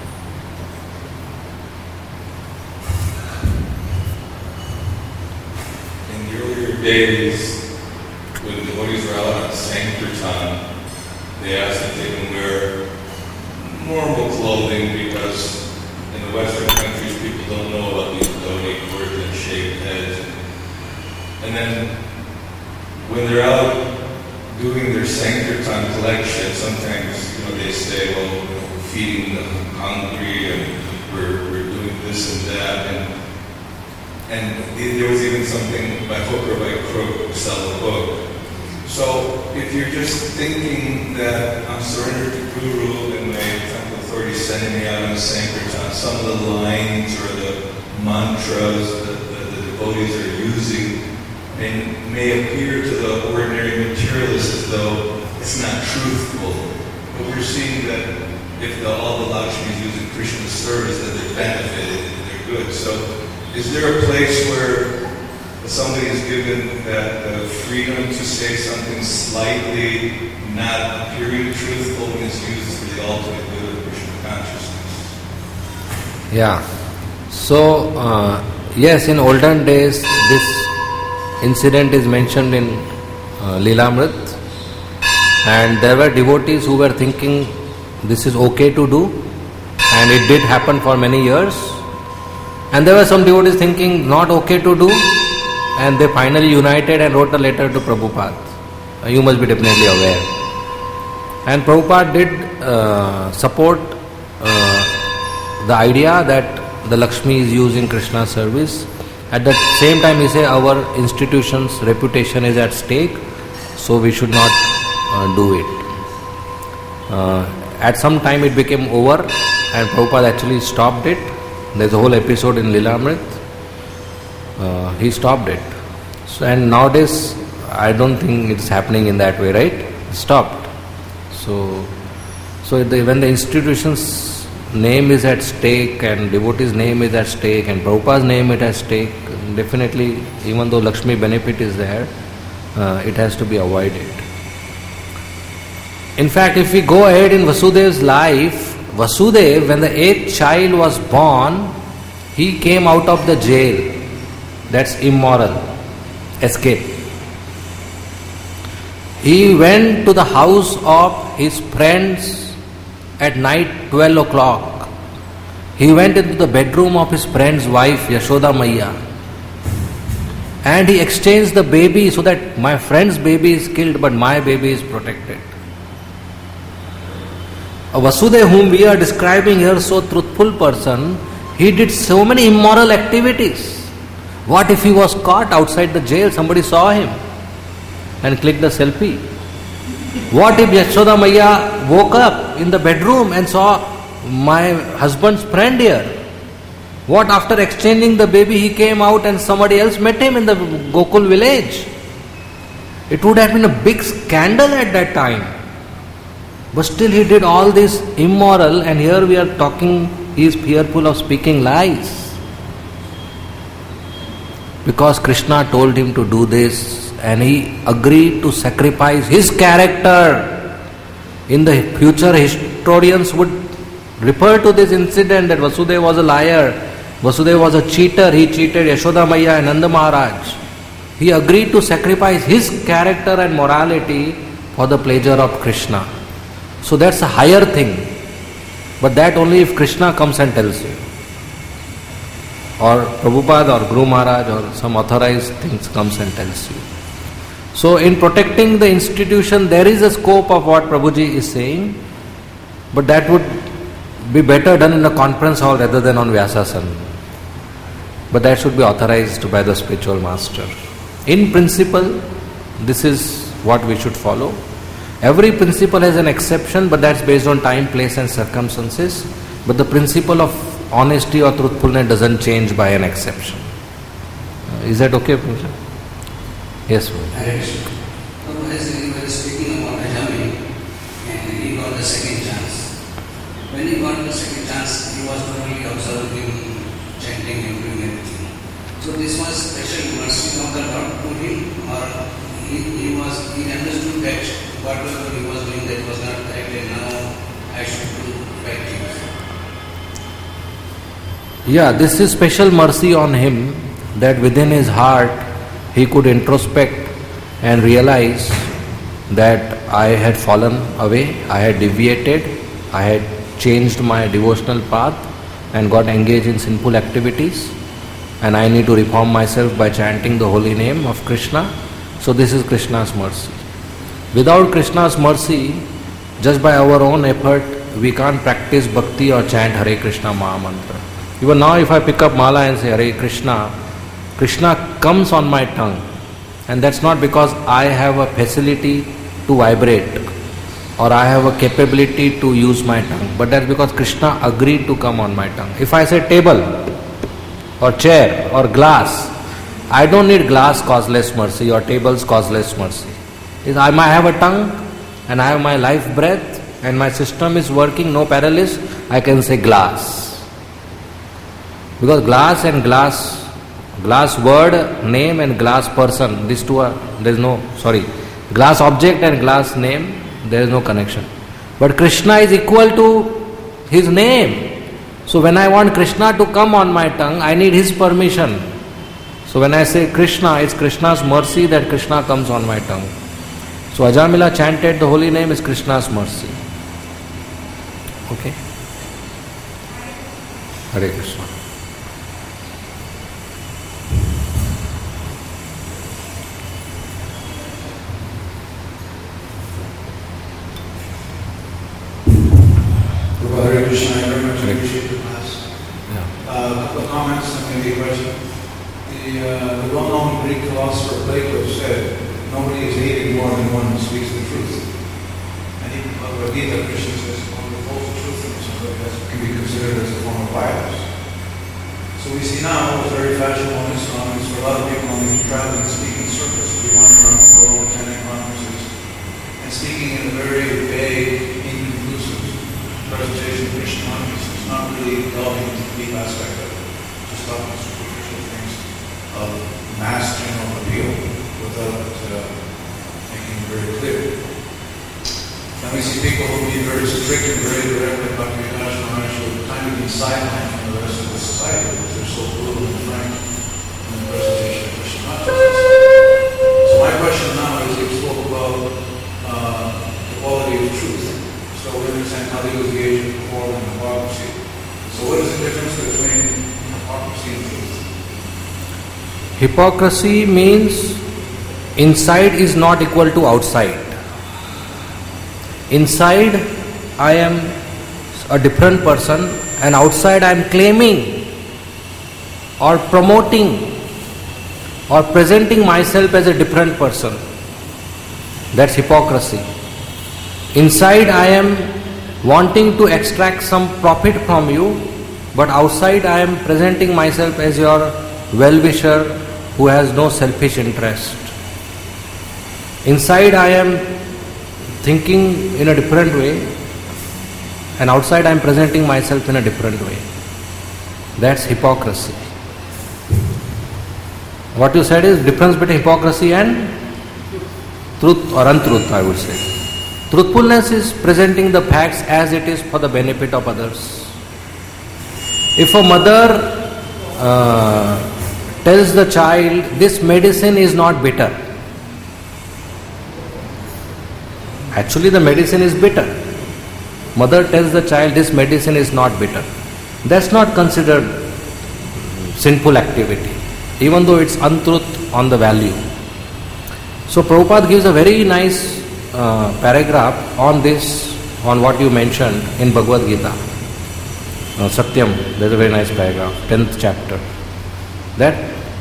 Days, when the devotees were out on Sankirtan, they asked that they can wear normal clothing because in the Western countries people don't know about these donate words and shaved heads. And then when they're out doing their Sankirtan collection, sometimes they say, "Well, we're feeding the hungry and we're doing this and that." And there was even something by hook or by crook, sell a book. So if you're just thinking that I'm surrendered to Guru and my temple authority is sending me out on Sankirtan, some of the lines or the mantras that the devotees are using may appear to the ordinary materialist as though it's not truthful. But we're seeing that if all the Lakshmi is using Krishna's service, that they're benefited and they're good. So is there a place where somebody is given that freedom to say something slightly not appearing truthful when it's used for the ultimate good of Krishna consciousness? Yeah. So, yes, in olden days, this incident is mentioned in Lilamrit, and there were devotees who were thinking this is okay to do, and it did happen for many years. And there were some devotees thinking not okay to do, and they finally united and wrote a letter to Prabhupada. You must be definitely aware. And Prabhupada did support the idea that the Lakshmi is used in Krishna's service. At the same time, he said our institution's reputation is at stake, so we should not do it. At some time it became over, and Prabhupada actually stopped it. There's a whole episode in Lilamrit. He stopped it. So, and nowadays, I don't think it's happening in that way, right? It stopped. So when the institution's name is at stake and devotee's name is at stake and Prabhupada's name is at stake, definitely, even though Lakshmi benefit is there, it has to be avoided. In fact, if we go ahead in Vasudev's life, Vasudev, when the 8th child was born, he came out of the jail. That's immoral. Escape. He went to the house of his friends at night 12 o'clock. He went into the bedroom of his friend's wife, Yashoda Maiya, and he exchanged the baby so that my friend's baby is killed but my baby is protected. A Vasudev whom we are describing here, so truthful person, he did so many immoral activities. What if he was caught outside the jail, somebody saw him and clicked the selfie? What if Yashoda Maiya woke up in the bedroom and saw my husband's friend here? What after exchanging the baby he came out and somebody else met him in the Gokul village? It would have been a big scandal at that time. But still he did all this immoral, and here we are talking, he is fearful of speaking lies. Because Krishna told him to do this, and he agreed to sacrifice his character. In the future, historians would refer to this incident that Vasudeva was a liar, Vasudeva was a cheater, he cheated Yashoda Maiya and Nanda Maharaj. He agreed to sacrifice his character and morality for the pleasure of Krishna. So that's a higher thing, but that only if Krishna comes and tells you. or Prabhupada or Guru Maharaj or some authorized things comes and tells you. So in protecting the institution, there is a scope of what Prabhuji is saying, but that would be better done in a conference hall rather than on Vyasasana. But that should be authorized by the spiritual master. In principle, this is what we should follow. Every principle has an exception, but that's based on time, place and circumstances. But the principle of honesty or truthfulness doesn't change by an exception. Is that okay, Pooja? Yes, sir. As we were speaking about Ajami, and he got the second chance. When he got the second chance, he was not only observing, chanting and doing everything. So this was special mercy of the Lord to him, or he understood that whatever he was doing that was not correct, and now I should do right things. Yeah, this is special mercy on him, that within his heart he could introspect and realize that I had fallen away, I had deviated, I had changed my devotional path and got engaged in sinful activities, and I need to reform myself by chanting the holy name of Krishna. So this is Krishna's mercy. Without Krishna's mercy, just by our own effort, we can't practice bhakti or chant Hare Krishna Maha Mantra. Even now if I pick up mala and say Hare Krishna, Krishna comes on my tongue, and that's not because I have a facility to vibrate or I have a capability to use my tongue, but that's because Krishna agreed to come on my tongue. If I say table or chair or glass, I don't need glass causeless mercy or tables causeless mercy. I might have a tongue and I have my life breath and my system is working, no paralysis, I can say glass. Because glass and glass word, name and glass person, these two are, glass object and glass name, there is no connection. But Krishna is equal to his name. So when I want Krishna to come on my tongue, I need his permission. So when I say Krishna, it's Krishna's mercy that Krishna comes on my tongue. So Ajamila chanted the holy name is Krishna's mercy. Okay? Hare Krishna. Hare Krishna, I very much appreciate the class. Yeah. A couple of comments and maybe a question. The well-known Greek philosopher Plato said, nobody is hated more than one who speaks the truth. And even Bhagavad Gita, Krishna says, one who holds the truth from somebody that can be considered as a form of violence. So we see now, it's very fashionable in Islam, is for a lot of people when they're traveling and speaking circles, we wander around the world, attending conferences, and speaking in a very vague, inconclusive presentation of Krishna consciousness. It's not really delving into the deep aspect of it, just talking superficial things of mass general appeal without making it very clear. Then we see people who be very strict and very direct, like Bhakti Vinod Maharaj, who have kind of been sidelined from the rest of the society because they're so brutal and frank in the presentation of Krishna consciousness. So my question now is, you spoke about the quality of truth. So we understand how they use the age of quarrel and hypocrisy. So what is the difference between hypocrisy and truth? Hypocrisy means inside is not equal to outside. Inside I am a different person and outside I am claiming or promoting or presenting myself as a different person. That's hypocrisy. Inside I am wanting to extract some profit from you, but outside I am presenting myself as your well-wisher who has no selfish interest. Inside I am thinking in a different way, and outside I am presenting myself in a different way. That's hypocrisy. What you said is difference between hypocrisy and truth or untruth, I would say. Truthfulness is presenting the facts as it is for the benefit of others. If a mother tells the child, this medicine is not bitter, actually the medicine is bitter. Mother tells the child, this medicine is not bitter. That's not considered sinful activity, even though it's untruth on the value. So Prabhupada gives a very nice paragraph on this, on what you mentioned in Bhagavad Gita. Satyam, there's a very nice paragraph, 10th chapter. That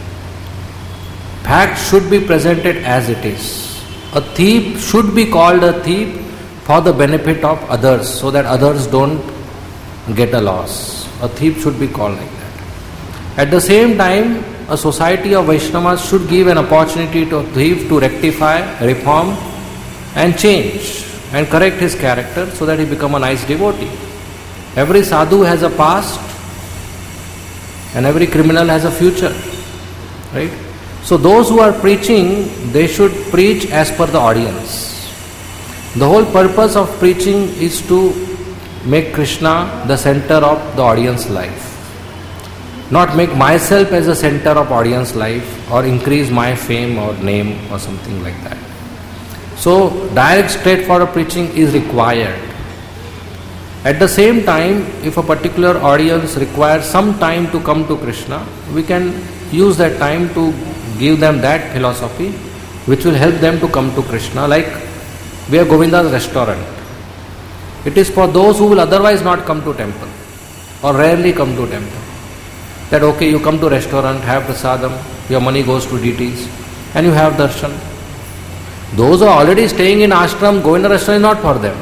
fact should be presented as it is. A thief should be called a thief for the benefit of others, so that others don't get a loss. A thief should be called like that. At the same time, a society of Vaishnavas should give an opportunity to a thief to rectify, reform and change and correct his character so that he become a nice devotee. Every sadhu has a past and every criminal has a future. Right? So those who are preaching, they should preach as per the audience. The whole purpose of preaching is to make Krishna the center of the audience life. Not make myself as a center of audience life or increase my fame or name or something like that. So direct straightforward preaching is required. At the same time, if a particular audience requires some time to come to Krishna, we can use that time to give them that philosophy which will help them to come to Krishna. Like we have Govinda's restaurant. It is for those who will otherwise not come to temple or rarely come to temple. That okay, you come to restaurant, have prasadam, your money goes to deities and you have darshan. Those who are already staying in ashram, Govinda restaurant is not for them.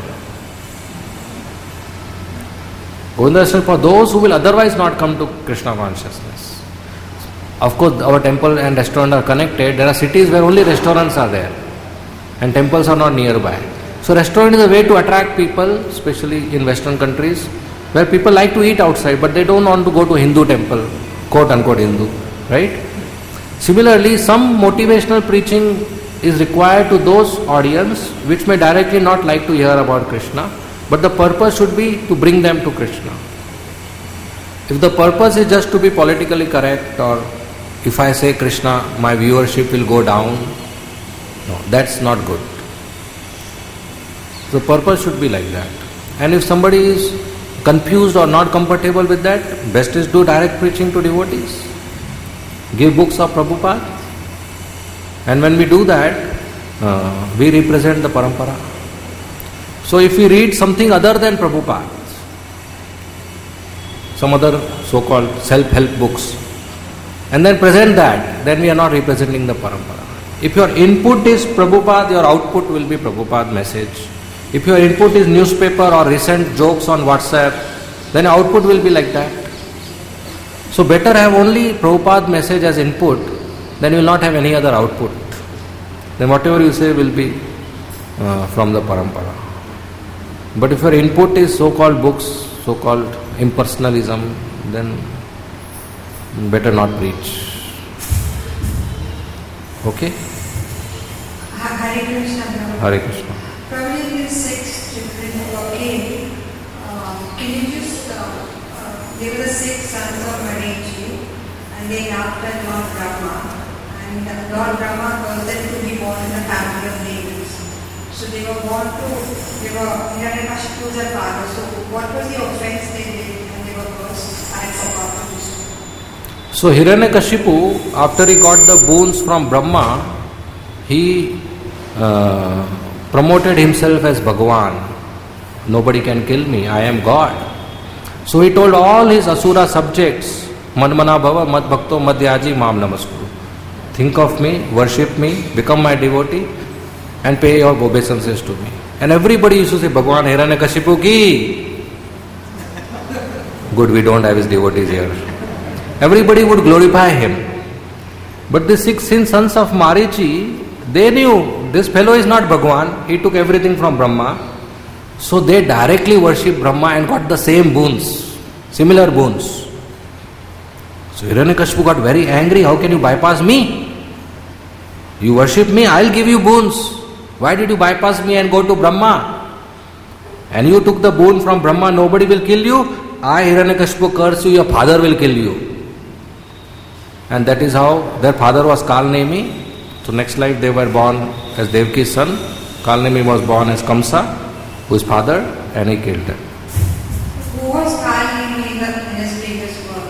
Govinda restaurant for those who will otherwise not come to Krishna consciousness. Of course, our temple and restaurant are connected. There are cities where only restaurants are there and temples are not nearby. So restaurant is a way to attract people, especially in Western countries, where people like to eat outside, but they don't want to go to Hindu temple, quote unquote Hindu, right? Similarly, some motivational preaching is required to those audience which may directly not like to hear about Krishna, but the purpose should be to bring them to Krishna. If the purpose is just to be politically correct, or if I say Krishna, my viewership will go down, no, that's not good. The purpose should be like that. And if somebody is confused or not comfortable with that, best is do direct preaching to devotees. Give books of Prabhupada. And when we do that, we represent the parampara. So if we read something other than Prabhupada, some other so-called self-help books, and then present that, then we are not representing the parampara. If your input is Prabhupada, your output will be Prabhupada message. If your input is newspaper or recent jokes on WhatsApp, then output will be like that. So better have only Prabhupada message as input, then you will not have any other output. Then whatever you say will be from the parampara. But if your input is so-called books, so-called impersonalism, then better not preach. Okay? Hare Krishna. Hare Krishna. Probably these 6 different okay. Can you just they were the 6 sons of Mariji, and they after Lord Brahma, and Lord Brahma caused them to be born in the family of demons. So they were Hiranyakashipu was their father. So what was the offense they did when they were cursed? I forgot this. So Hiranyakashipu, after he got the boons from Brahma, he promoted himself as Bhagavan. Nobody can kill me, I am God. So he told all his Asura subjects, Manmana Bhava, Mad Bhakto, Madhyaji, Mam Namaskuru. Think of me, worship me, become my devotee, and pay your obeisances to me. And everybody used to say, Bhagavan Hiranyakashipu ki. Good, we don't have his devotees here. Everybody would glorify him. But the 6 sons of Marichi, they knew this fellow is not Bhagavan, he took everything from Brahma. So they directly worshipped Brahma and got the same boons, similar boons. So Hiranyakashipu got very angry, how can you bypass me? You worship me, I'll give you boons. Why did you bypass me and go to Brahma? And you took the boon from Brahma, nobody will kill you. I, Hiranyakashipu, curse you, your father will kill you. And that is how their father was Kalnemi. So next life they were born as Devki's son. Kalnemi was born as Kamsa, whose father, and he killed them. Who was Kalnemi in his previous birth?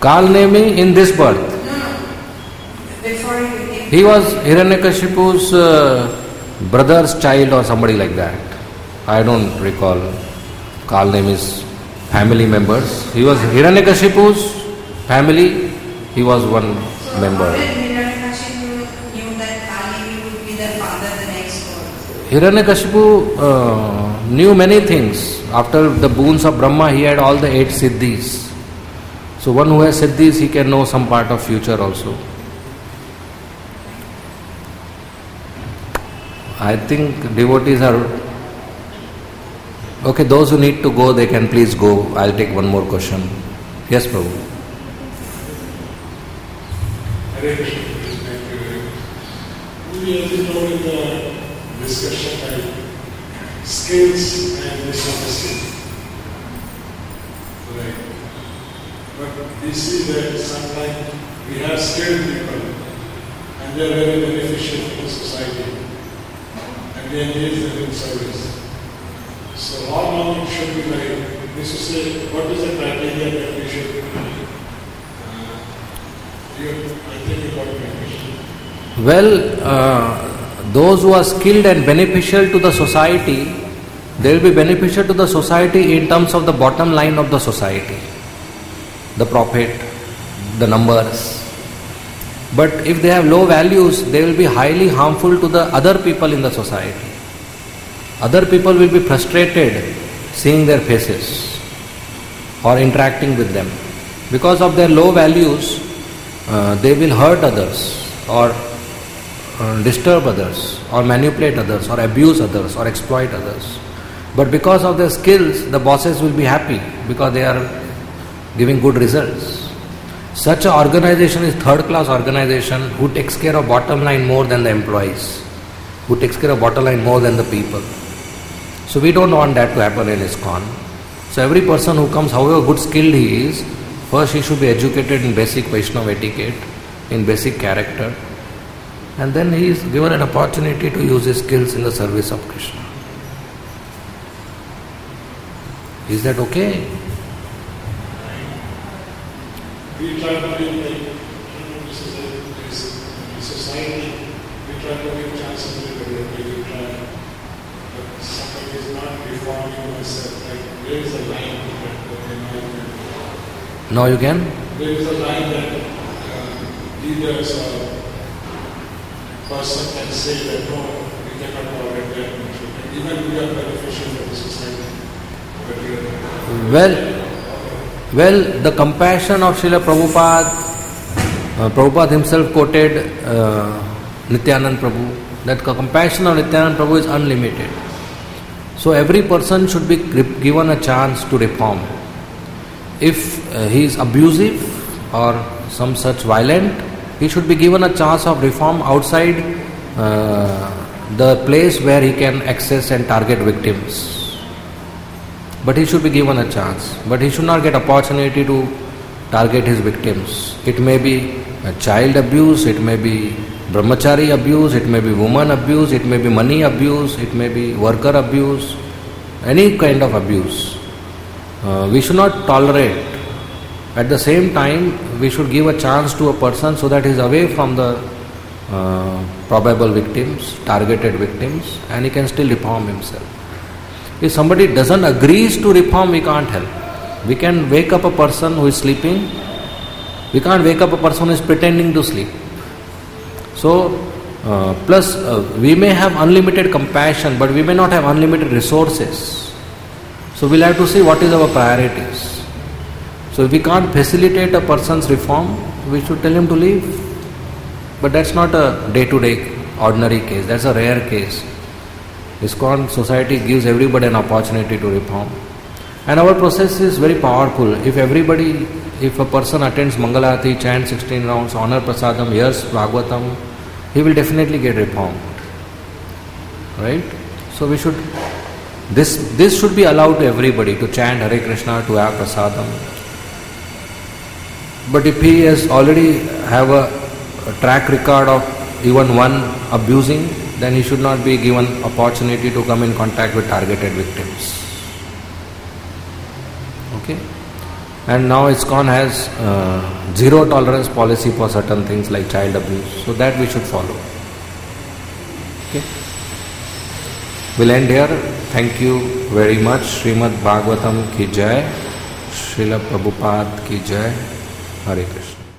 Kal Nemi in this birth. No. Before you came. He was Hiranyakashipu's brother's child or somebody like that. I don't recall Kal Nemi's family members. He was Hiranyakashipu's family. He was one member. How did Hiranyakashipu knew that Kal Nemi would be their father the next birth? Hiranyakashipu knew many things. After the boons of Brahma, he had all the 8 siddhis. So one who has siddhis, he can know some part of future also. I think devotees are... Okay, those who need to go, they can please go. I'll take one more question. Yes, Prabhu. Hare Krishna. We as you know in the discussion like skills and dishonesty. Right. But we see that sometimes we have skilled people and they are very beneficial to the society and they engage them in service. So how long it should be like, this is what is the criteria that we should I think about my question. Well, those who are skilled and beneficial to the society, they will be beneficial to the society in terms of the bottom line of the society, the profit, the numbers. But if they have low values, they will be highly harmful to the other people in the society. Other people will be frustrated seeing their faces or interacting with them. Because of their low values, they will hurt others or disturb others or manipulate others or abuse others or exploit others. But because of their skills, the bosses will be happy because they are giving good results. Such an organization is third-class organization who takes care of bottom line more than the employees, who takes care of bottom line more than the people. So we don't want that to happen in ISKCON. So every person who comes, however good skilled he is, first he should be educated in basic Vaishnava etiquette, in basic character, and then he is given an opportunity to use his skills in the service of Krishna. Is that okay? We try to be like, this is a society, we try to give chances to everybody, we try. But somebody is not reforming myself, like there is a line that Now you can? there is a line that leaders or person can say that no, we cannot tolerate that much. And even we are beneficial to the society. But we are Well, the compassion of Srila Prabhupada himself quoted Nityanand Prabhu, that compassion of Nityanand Prabhu is unlimited. So every person should be given a chance to reform. If he is abusive or some such violent, he should be given a chance of reform outside the place where he can access and target victims. But he should be given a chance. But he should not get opportunity to target his victims. It may be a child abuse, it may be brahmachari abuse, it may be woman abuse, it may be money abuse, it may be worker abuse, any kind of abuse. We should not tolerate. At the same time, we should give a chance to a person so that he is away from the probable victims, targeted victims, and he can still reform himself. If somebody doesn't agree to reform, we can't help. We can wake up a person who is sleeping. We can't wake up a person who is pretending to sleep. So, plus we may have unlimited compassion, but we may not have unlimited resources. So we'll have to see what is our priorities. So if we can't facilitate a person's reform, we should tell him to leave. But that's not a day-to-day ordinary case. That's a rare case. ISKCON society gives everybody an opportunity to reform. And our process is very powerful. If a person attends Mangalarati, chants 16 rounds, honor prasadam, hears Bhagavatam, he will definitely get reformed. Right? So we should, this should be allowed to everybody, to chant Hare Krishna, to have prasadam. But if he has already have a track record of even one abusing, then he should not be given opportunity to come in contact with targeted victims. Okay? And now ISKCON has zero tolerance policy for certain things like child abuse. So that we should follow. Okay. We'll end here. Thank you very much. Srimad Bhagavatam ki jai. Srila Prabhupada ki jai. Hare Krishna.